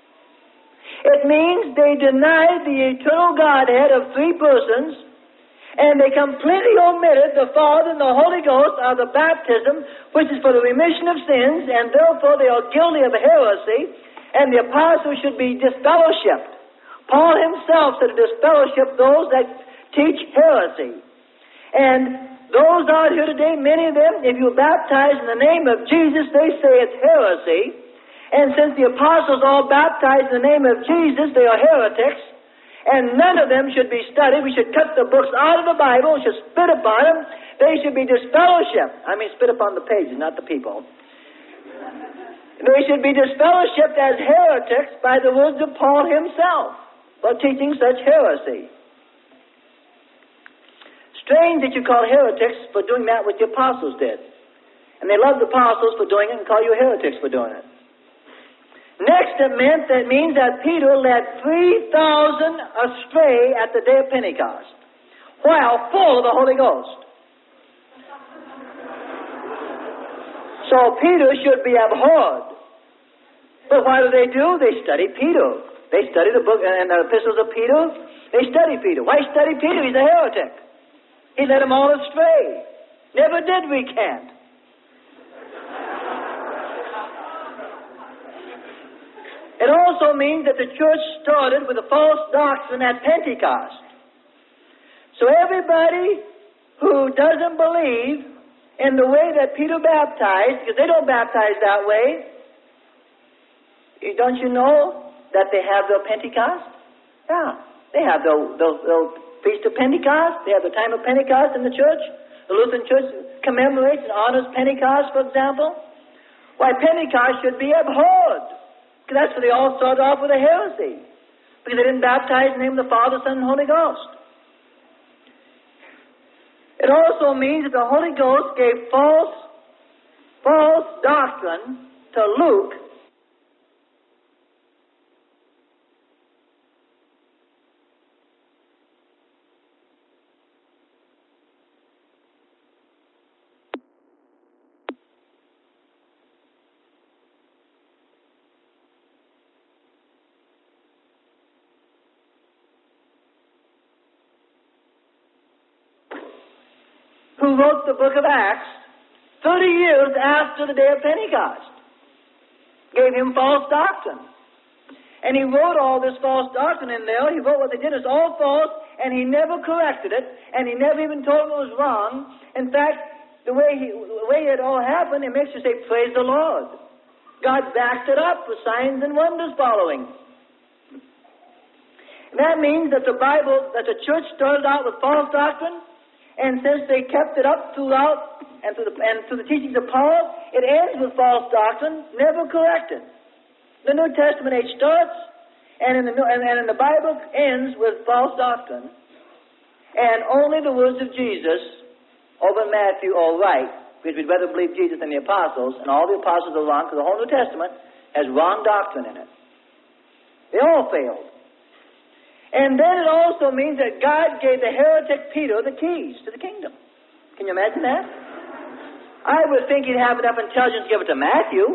It means they denied the eternal Godhead of three persons, And they completely omitted the Father and the Holy Ghost out of the baptism, which is for the remission of sins, and therefore they are guilty of heresy, and the apostles should be disfellowshipped. Paul himself said to disfellowship those that teach heresy. And those out here today, many of them, if you baptize in the name of Jesus, they say it's heresy. And since the apostles all baptized in the name of Jesus, they are heretics. And none of them should be studied. We should cut the books out of the Bible. We should spit upon them. They should be disfellowshipped. I mean, spit upon the pages, not the people. They should be disfellowshipped as heretics by the words of Paul himself for teaching such heresy. Strange that you call heretics for doing that which the apostles did. And they love the apostles for doing it and call you heretics for doing it. Next, that means that Peter led 3,000 astray at the day of Pentecost, while full of the Holy Ghost. So Peter should be abhorred. But what do? They study Peter. They study the book and the epistles of Peter. They study Peter. Why study Peter? He's a heretic. He led them all astray. Never did recant. It also means that the church started with a false doctrine at Pentecost. So everybody who doesn't believe in the way that Peter baptized, because they don't baptize that way, don't you know that they have the Pentecost? Yeah. They have the Feast of Pentecost. They have the time of Pentecost in the church. The Lutheran Church commemorates and honors Pentecost, for example. Why, Pentecost should be abhorred. Because that's where they all started off with a heresy. Because they didn't baptize in the name of the Father, Son, and Holy Ghost. It also means that the Holy Ghost gave false doctrine to Luke. Who wrote the book of Acts 30 years after the day of Pentecost. Gave him false doctrine. And he wrote all this false doctrine in there. He wrote what they did is all false, and he never corrected it, and he never even told them it was wrong. In fact, the way it all happened, it makes you say, praise the Lord. God backed it up with signs and wonders following. And that means that the church started out with false doctrine, and since they kept it up throughout and through the teachings of Paul, it ends with false doctrine, never corrected. The New Testament age starts, and in the Bible ends with false doctrine, and only the words of Jesus over Matthew are right, because we'd rather believe Jesus than the apostles, and all the apostles are wrong, because the whole New Testament has wrong doctrine in it. They all failed. And then it also means that God gave the heretic Peter the keys to the kingdom. Can you imagine that? I would think he'd have enough intelligence to give it to Matthew.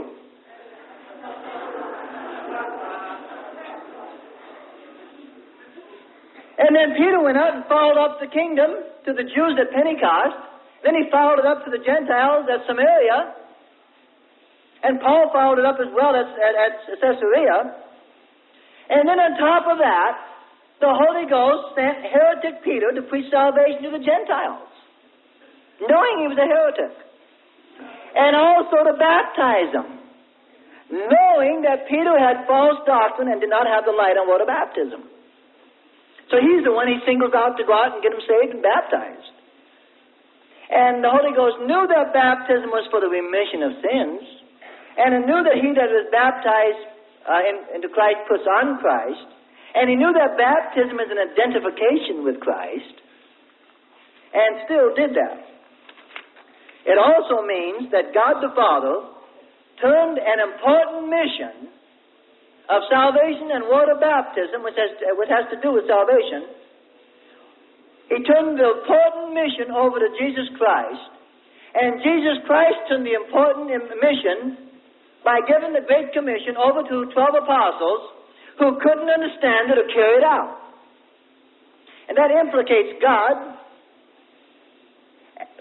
And then Peter went out and followed up the kingdom to the Jews at Pentecost. Then he followed it up to the Gentiles at Samaria. And Paul followed it up as well at Caesarea. And then on top of that, the Holy Ghost sent heretic Peter to preach salvation to the Gentiles, knowing he was a heretic. And also to baptize them, knowing that Peter had false doctrine and did not have the light on water baptism. So he's the one he singles out to go out and get them saved and baptized. And the Holy Ghost knew that baptism was for the remission of sins, and he knew that he that is baptized into Christ puts on Christ. And he knew that baptism is an identification with Christ, and still did that. It also means that God the Father turned an important mission of salvation and water baptism, which has to do with salvation. He turned the important mission over to Jesus Christ, and Jesus Christ turned the important mission by giving the Great Commission over to 12 apostles who couldn't understand it or carry it out. And that implicates God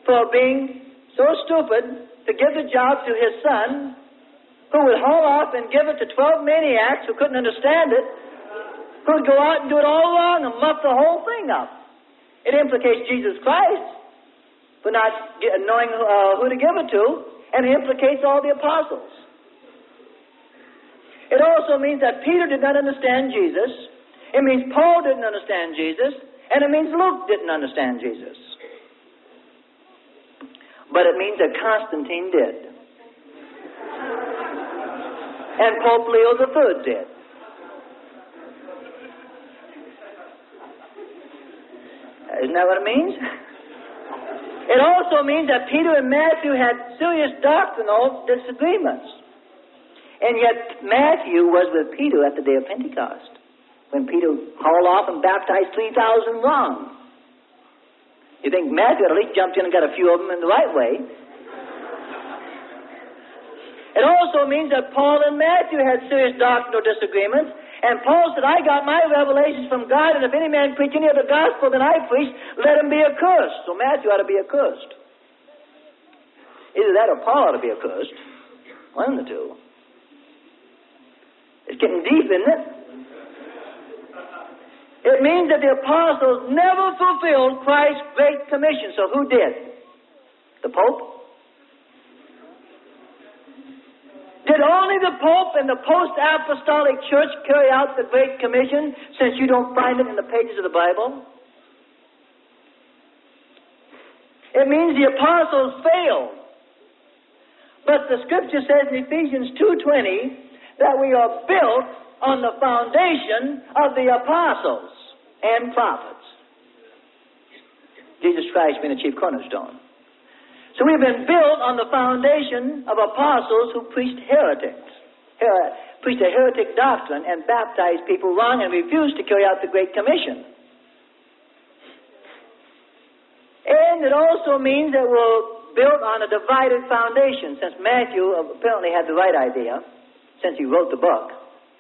for being so stupid to give the job to his son, who would haul off and give it to 12 maniacs who couldn't understand it, who would go out and do it all wrong and muff the whole thing up. It implicates Jesus Christ for not knowing who to give it to, and it implicates all the apostles. It also means that Peter did not understand Jesus. It means Paul didn't understand Jesus. And it means Luke didn't understand Jesus. But it means that Constantine did. And Pope Leo III did. Isn't that what it means? It also means that Peter and Matthew had serious doctrinal disagreements. And yet Matthew was with Peter at the day of Pentecost, when Peter hauled off and baptized 3,000 wrong. You think Matthew at least jumped in and got a few of them in the right way. It also means that Paul and Matthew had serious doctrinal disagreements. And Paul said, I got my revelations from God, and if any man preach any other gospel than I preach, let him be accursed. So Matthew ought to be accursed. Either that or Paul ought to be accursed. One of the two. It's getting deep, isn't it? It means that the apostles never fulfilled Christ's great commission. So who did? The Pope? Did only the Pope and the post-apostolic church carry out the Great Commission, since you don't find it in the pages of the Bible? It means the apostles failed. But the Scripture says in Ephesians 2:20 that we are built on the foundation of the apostles and prophets. Jesus Christ being the chief cornerstone. So we've been built on the foundation of apostles who preached preached a heretic doctrine and baptized people wrong and refused to carry out the Great Commission. And it also means that we're built on a divided foundation, since Matthew apparently had the right idea, since he wrote the book.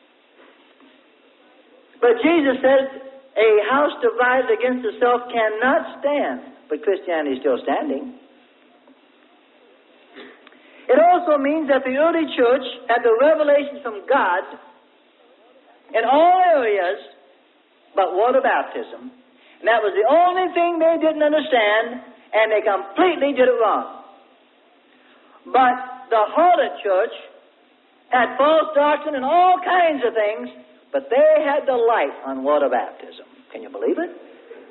But Jesus says, a house divided against itself cannot stand, but Christianity is still standing. It also means that the early church had the revelation from God in all areas but water baptism. And that was the only thing they didn't understand, and they completely did it wrong. But the harlot church had false doctrine and all kinds of things, but they had the light on water baptism. Can you believe it?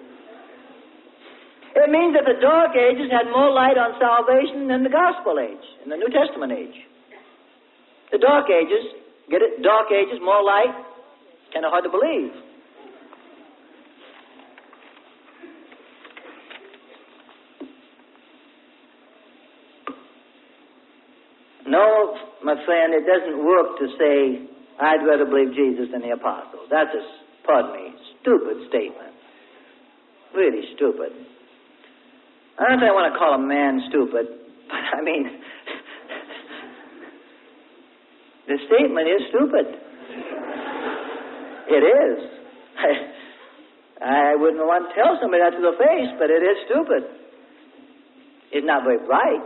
It means that the Dark Ages had more light on salvation than the Gospel Age, in the New Testament age. The Dark Ages, get it? Dark Ages, more light, kind of hard to believe. No, my friend, it doesn't work to say, I'd rather believe Jesus than the apostles. That's a, pardon me, stupid statement. Really stupid. I don't think I want to call a man stupid, but I mean, the statement is stupid. It is. I wouldn't want to tell somebody that to the face, but it is stupid. It's not very bright.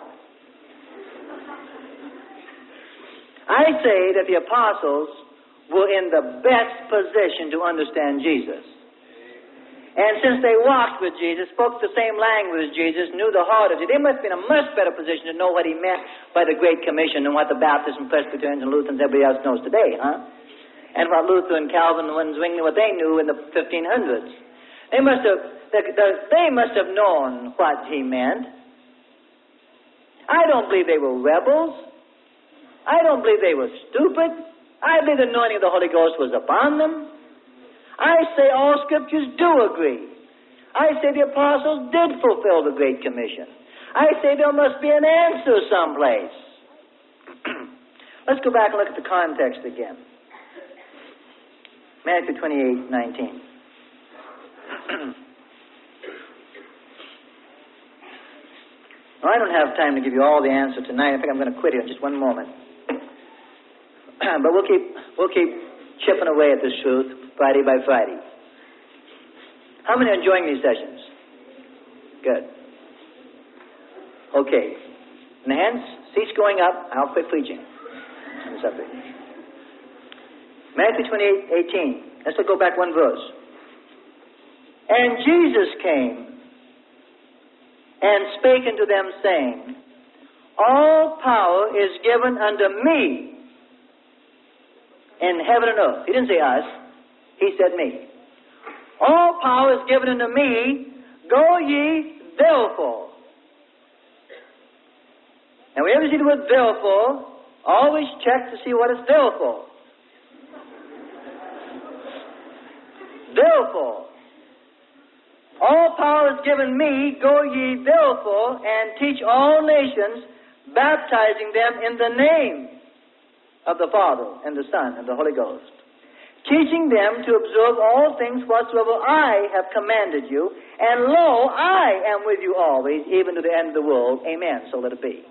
I say that the apostles were in the best position to understand Jesus. And since they walked with Jesus, spoke the same language as Jesus, knew the heart of it, they must be in a much better position to know what he meant by the Great Commission than what the Baptists and Presbyterians and Lutherans and everybody else knows today, huh? And what Luther and Calvin and Zwingli, what they knew in the 1500s. They must have known what he meant. I don't believe they were rebels. I don't believe they were stupid. I believe the anointing of the Holy Ghost was upon them. I say all Scriptures do agree. I say the apostles did fulfill the Great Commission. I say there must be an answer someplace. Let's go back and look at the context again. Matthew 28:19. Well, I don't have time to give you all the answer tonight. I think I'm going to quit here in just one moment. But we'll keep chipping away at this truth Friday by Friday. How many are enjoying these sessions? Good. Okay. And the hands cease going up. I'll quit preaching on the subject. Matthew 28:18. Let's go back one verse. And Jesus came and spake unto them, saying, All power is given unto me in heaven and earth. He didn't say us. He said me. All power is given unto me. Go ye therefore. Now, whenever you see the word therefore, always check to see what it's there for. Therefore, all power is given me, go ye therefore and teach all nations, baptizing them in the name of the Father and the Son and the Holy Ghost, teaching them to observe all things whatsoever I have commanded you, and lo, I am with you always, even to the end of the world. Amen. So let it be.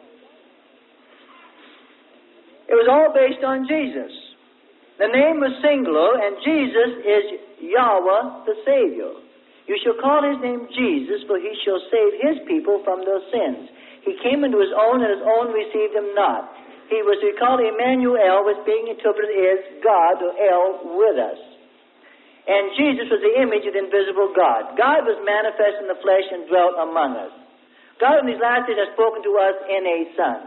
It was all based on Jesus. The name was singular, and Jesus is Yahweh the Savior. You shall call his name Jesus, for he shall save his people from their sins. He came into his own, and his own received him not. He was to be called Emmanuel, which being interpreted is God, or El, with us. And Jesus was the image of the invisible God. God was manifest in the flesh and dwelt among us. God in these last days has spoken to us in a Son.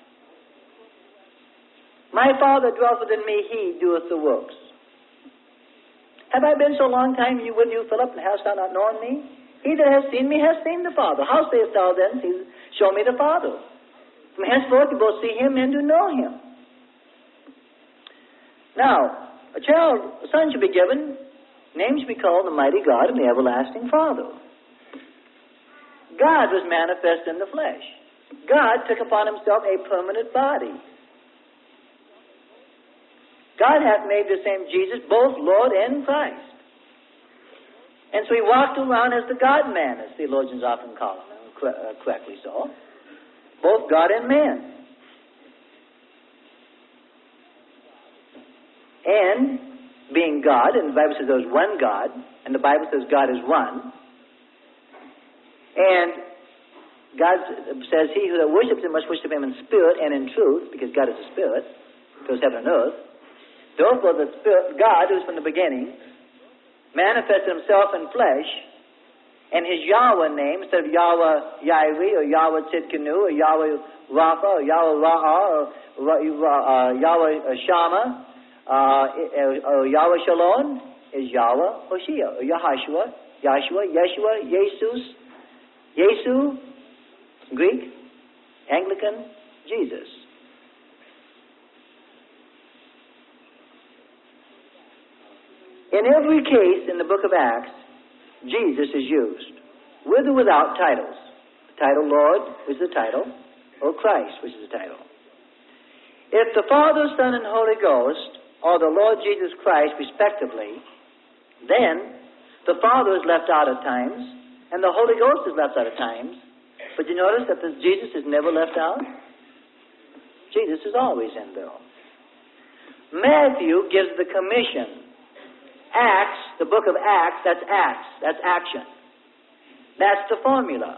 My Father dwelleth within me, he doeth the works. Have I been so long time with you, Philip, and hast thou not known me? He that has seen me has seen the Father. How sayest thou then, show me the Father? From henceforth you both see him and do know him. Now, a son should be given, name should be called the mighty God and the everlasting Father. God was manifest in the flesh. God took upon himself a permanent body. God hath made the same Jesus both Lord and Christ. And so he walked around as the God-man, as theologians often call him, correctly so. Both God and man. And being God, and the Bible says there was one God, and the Bible says God is one. And God says, he who worships him must worship him in spirit and in truth, because God is a spirit, fills heaven and earth. Therefore, the Spirit, God, who is from the beginning, manifested himself in flesh, and his Yahweh name, instead of Yahweh Yireh, or Yahweh Tzidkenu, or Yahweh Rapha, or Yahweh Ra'ah, or Yahweh Shammah, or Yahweh Shalom, is Yahweh Hoshea, or Yahashua, Yeshua, Jesus, Yesu, Greek, Anglican, Jesus. In every case in the book of Acts, Jesus is used, with or without titles. The title Lord is the title, or Christ, which is the title. If the Father, Son, and Holy Ghost, or the Lord Jesus Christ, respectively, then the Father is left out at times, and the Holy Ghost is left out at times. But you notice that Jesus is never left out? Jesus is always in there. Matthew gives the commission. Acts, the book of Acts, that's acts, that's action. That's the formula.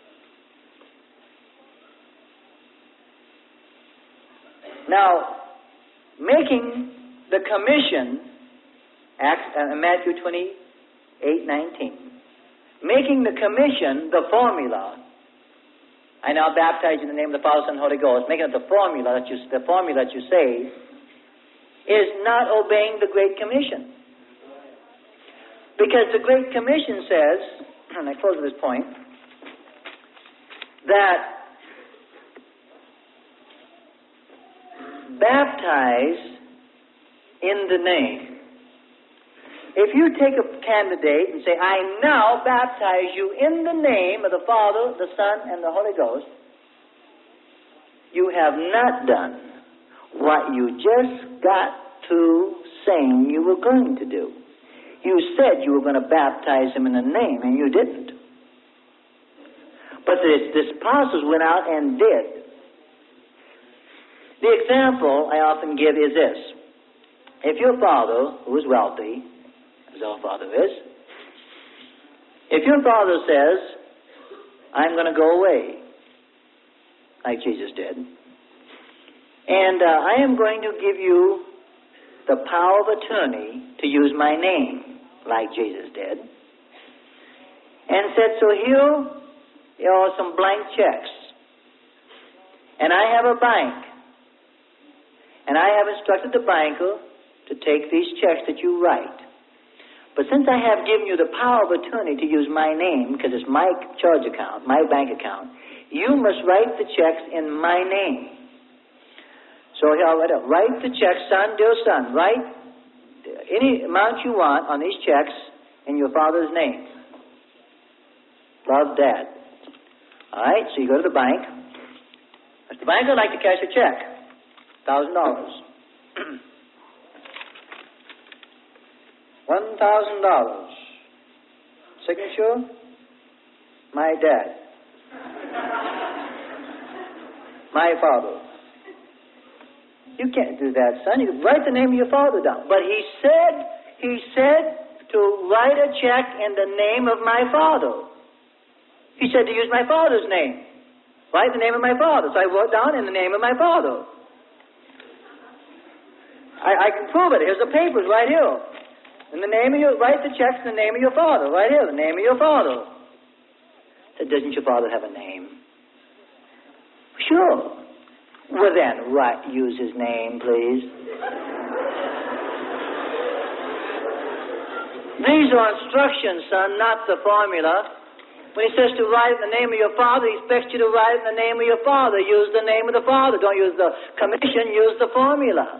Now, making the commission, Matthew 28:19, making the commission the formula. I now baptize you in the name of the Father, Son, and Holy Ghost. Making it the formula that you say is not obeying the Great Commission. Because the Great Commission says, and I close with this point, that baptize in the name. If you take a candidate and say, I now baptize you in the name of the Father, the Son, and the Holy Ghost, you have not done what you just got through saying you were going to do. You said you were going to baptize him in the name, and you didn't. But this apostles went out and did. The example I often give is this. If your father, who is wealthy, as our Father is, if your father says, I'm going to go away, like Jesus did. And I am going to give you the power of attorney to use my name, like Jesus did. And said, so here are some blank checks. And I have a bank. And I have instructed the banker to take these checks that you write. But since I have given you the power of attorney to use my name, because it's my charge account, my bank account, you must write the checks in my name. So here I'll write the check, son, dear son, write any amount you want on these checks in your father's name. Love, Dad. All right, so you go to the bank. Mr. Banker, I'd like to cash a check. $1,000. $1,000. Signature? My dad. My father. You can't do that, son. You can write the name of your father down. But he said to write a check in the name of my father. He said to use my father's name. Write the name of my father. So I wrote down in the name of my father. I can prove it. Here's the papers right here. In the name of your, write the checks in the name of your father. Right here, the name of your father. I said, doesn't your father have a name? Sure. Well then, use his name, please. These are instructions, son, not the formula. When he says to write in the name of your father, he expects you to write in the name of your father. Use the name of the father. Don't use the commission, use the formula.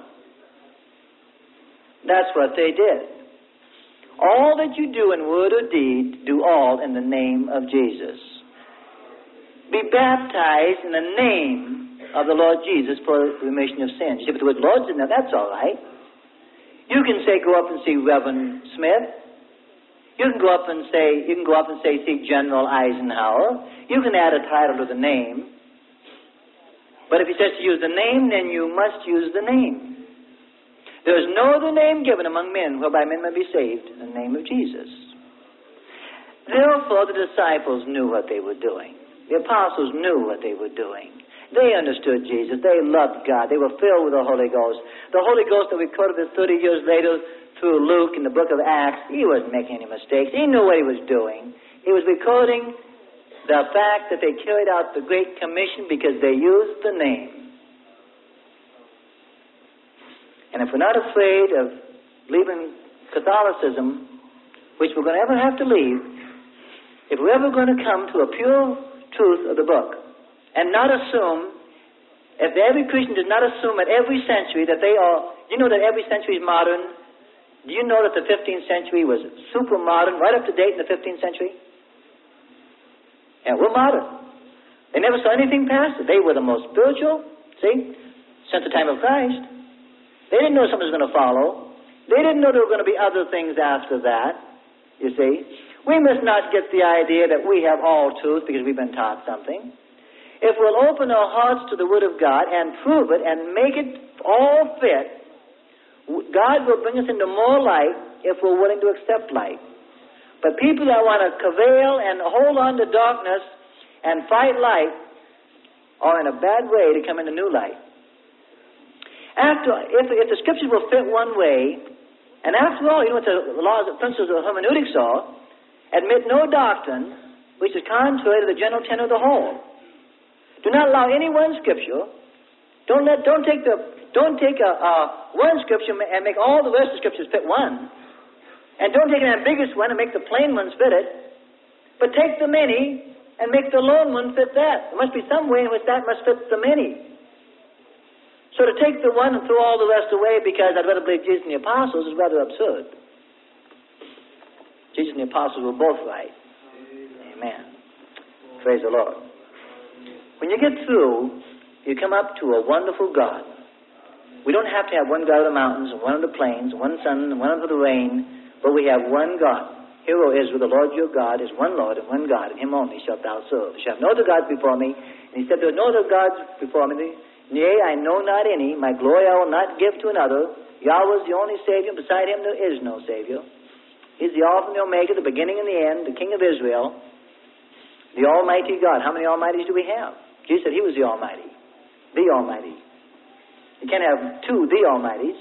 That's what they did. All that you do in word or deed, do all in the name of Jesus. Be baptized in the name of the Lord Jesus for the remission of sins. You say, but the word Lord's in there, that's all right. You can say, go up and see Reverend Smith. You can go up and say, see General Eisenhower. You can add a title to the name. But if he says to use the name, then you must use the name. There is no other name given among men whereby men may be saved in the name of Jesus. Therefore, the disciples knew what they were doing. The apostles knew what they were doing. They understood Jesus. They loved God. They were filled with the Holy Ghost. The Holy Ghost that we quoted 30 years later through Luke in the book of Acts, he wasn't making any mistakes. He knew what he was doing. He was recording the fact that they carried out the Great Commission because they used the name. And if we're not afraid of leaving Catholicism, which we're going to ever have to leave, if we're ever going to come to a pure truth of the book, and not assume, if every Christian does not assume at every century that they are, you know that every century is modern. Do you know that the 15th century was super modern, right up to date in the 15th century? Yeah, we're modern. They never saw anything past it. They were the most spiritual, see, since the time of Christ. They didn't know something was going to follow. They didn't know there were going to be other things after that, you see. We must not get the idea that we have all truth because we've been taught something. If we'll open our hearts to the Word of God and prove it and make it all fit, God will bring us into more light if we're willing to accept light. But people that want to cavil and hold on to darkness and fight light are in a bad way to come into new light. If the Scriptures will fit one way, and after all, you know what the laws and principles of hermeneutics are, admit no doctrine which is contrary to the general tenor of the whole. Do not allow any one Scripture. Don't take one Scripture and make all the rest of the Scriptures fit one. And don't take an ambiguous one and make the plain ones fit it. But take the many and make the lone one fit that. There must be some way in which that must fit the many. So to take the one and throw all the rest away because I'd rather believe Jesus and the apostles is rather absurd. Jesus and the apostles were both right. Amen. Praise the Lord. When you get through, you come up to a wonderful God. We don't have to have one God of the mountains, and one of the plains, one sun, and one of the rain, but we have one God. Hear, O Israel, the Lord your God is one Lord and one God, and him only shalt thou serve. You shall have no other gods before me. And he said, there are no other gods before me. Yea, I know not any. My glory I will not give to another. Yahweh is the only Savior. Beside him there is no Savior. He's the Alpha and the Omega, the beginning and the end, the King of Israel, the Almighty God. How many Almighties do we have? Jesus said He was the Almighty. The Almighty. You can't have two the Almighties.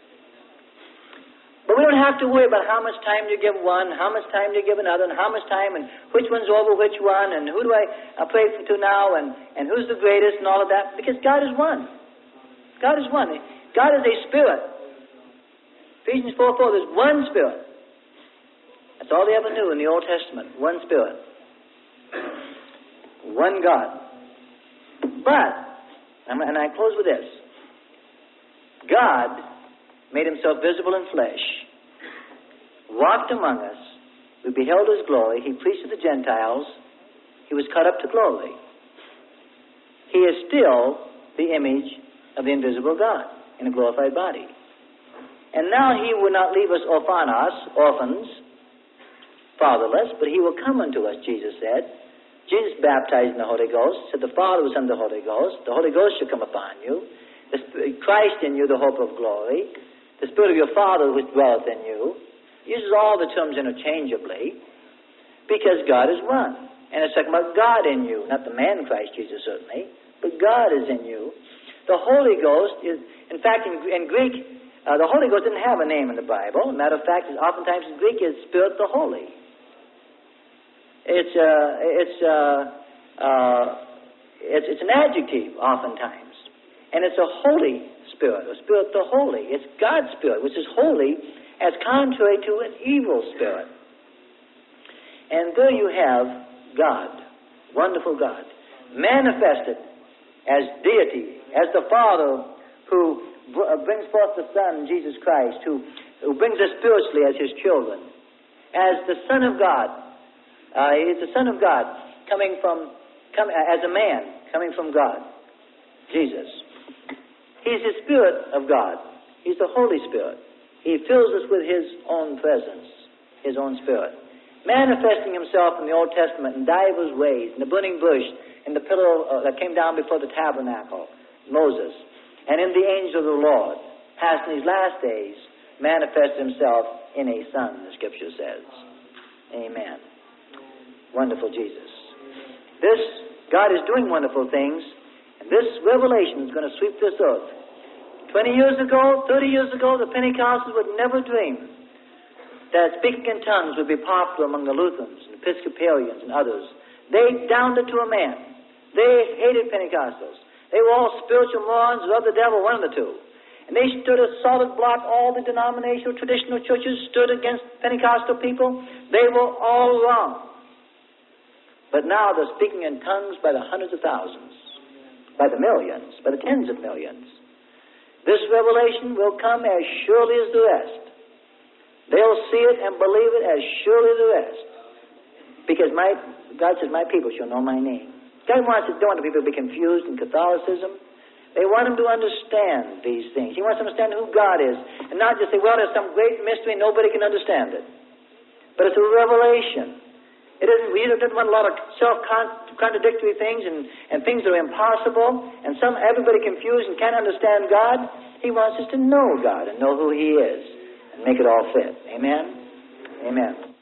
But we don't have to worry about how much time you give one, how much time you give another, and how much time, and which one's over which one, and who do I pray to now, and who's the greatest, and all of that. Because God is one. God is one. God is a spirit. Ephesians 4:4, there's one spirit. That's all they ever knew in the Old Testament. One spirit. One God. But, and I close with this. God made Himself visible in flesh, walked among us, we beheld His glory, He preached to the Gentiles, He was caught up to glory. He is still the image of the invisible God in a glorified body. And now He will not leave us orphans, fatherless, but He will come unto us, Jesus said. Jesus baptized in the Holy Ghost, said the Father was in the Holy Ghost. The Holy Ghost shall come upon you. Christ in you, the hope of glory. The Spirit of your Father which dwelleth in you. Uses all the terms interchangeably because God is one. And it's talking about God in you, not the man Christ Jesus certainly, but God is in you. The Holy Ghost is, in fact, in Greek, the Holy Ghost didn't have a name in the Bible. Matter of fact, oftentimes in Greek it's Spirit the Holy. It's an adjective oftentimes. And it's a Holy Spirit, a Spirit the Holy. It's God's Spirit, which is holy, as contrary to an evil spirit. And there you have God, wonderful God, manifested as deity, as the Father who brings forth the Son, Jesus Christ, who brings us spiritually as His children, as the Son of God. He is the Son of God, as a man, coming from God, Jesus. He's the Spirit of God. He's the Holy Spirit. He fills us with His own presence, His own Spirit, manifesting Himself in the Old Testament in divers ways, in the burning bush, in the pillar that came down before the tabernacle, Moses, and in the angel of the Lord, has in these last days manifested Himself in a Son, the Scripture says. Amen. Wonderful Jesus. This, God is doing wonderful things, and this revelation is going to sweep this earth. 20 years ago, 30 years ago, the Pentecostals would never dream that speaking in tongues would be popular among the Lutherans and Episcopalians and others. They downed it to a man. They hated Pentecostals. They were all spiritual morons who loved the devil, one of the two. And they stood a solid block. All the denominational, traditional churches stood against Pentecostal people. They were all wrong. But now they're speaking in tongues by the hundreds of thousands, by the millions, by the tens of millions. This revelation will come as surely as the rest. They'll see it and believe it as surely as the rest. Because God says, my people shall know my name. God don't want people to be confused in Catholicism. They want them to understand these things. He wants them to understand who God is. And not just say, well, there's some great mystery and nobody can understand it. But it's a revelation. He doesn't want a lot of self-contradictory things and things that are impossible and everybody confused and can't understand God. He wants us to know God and know who He is and make it all fit. Amen? Amen.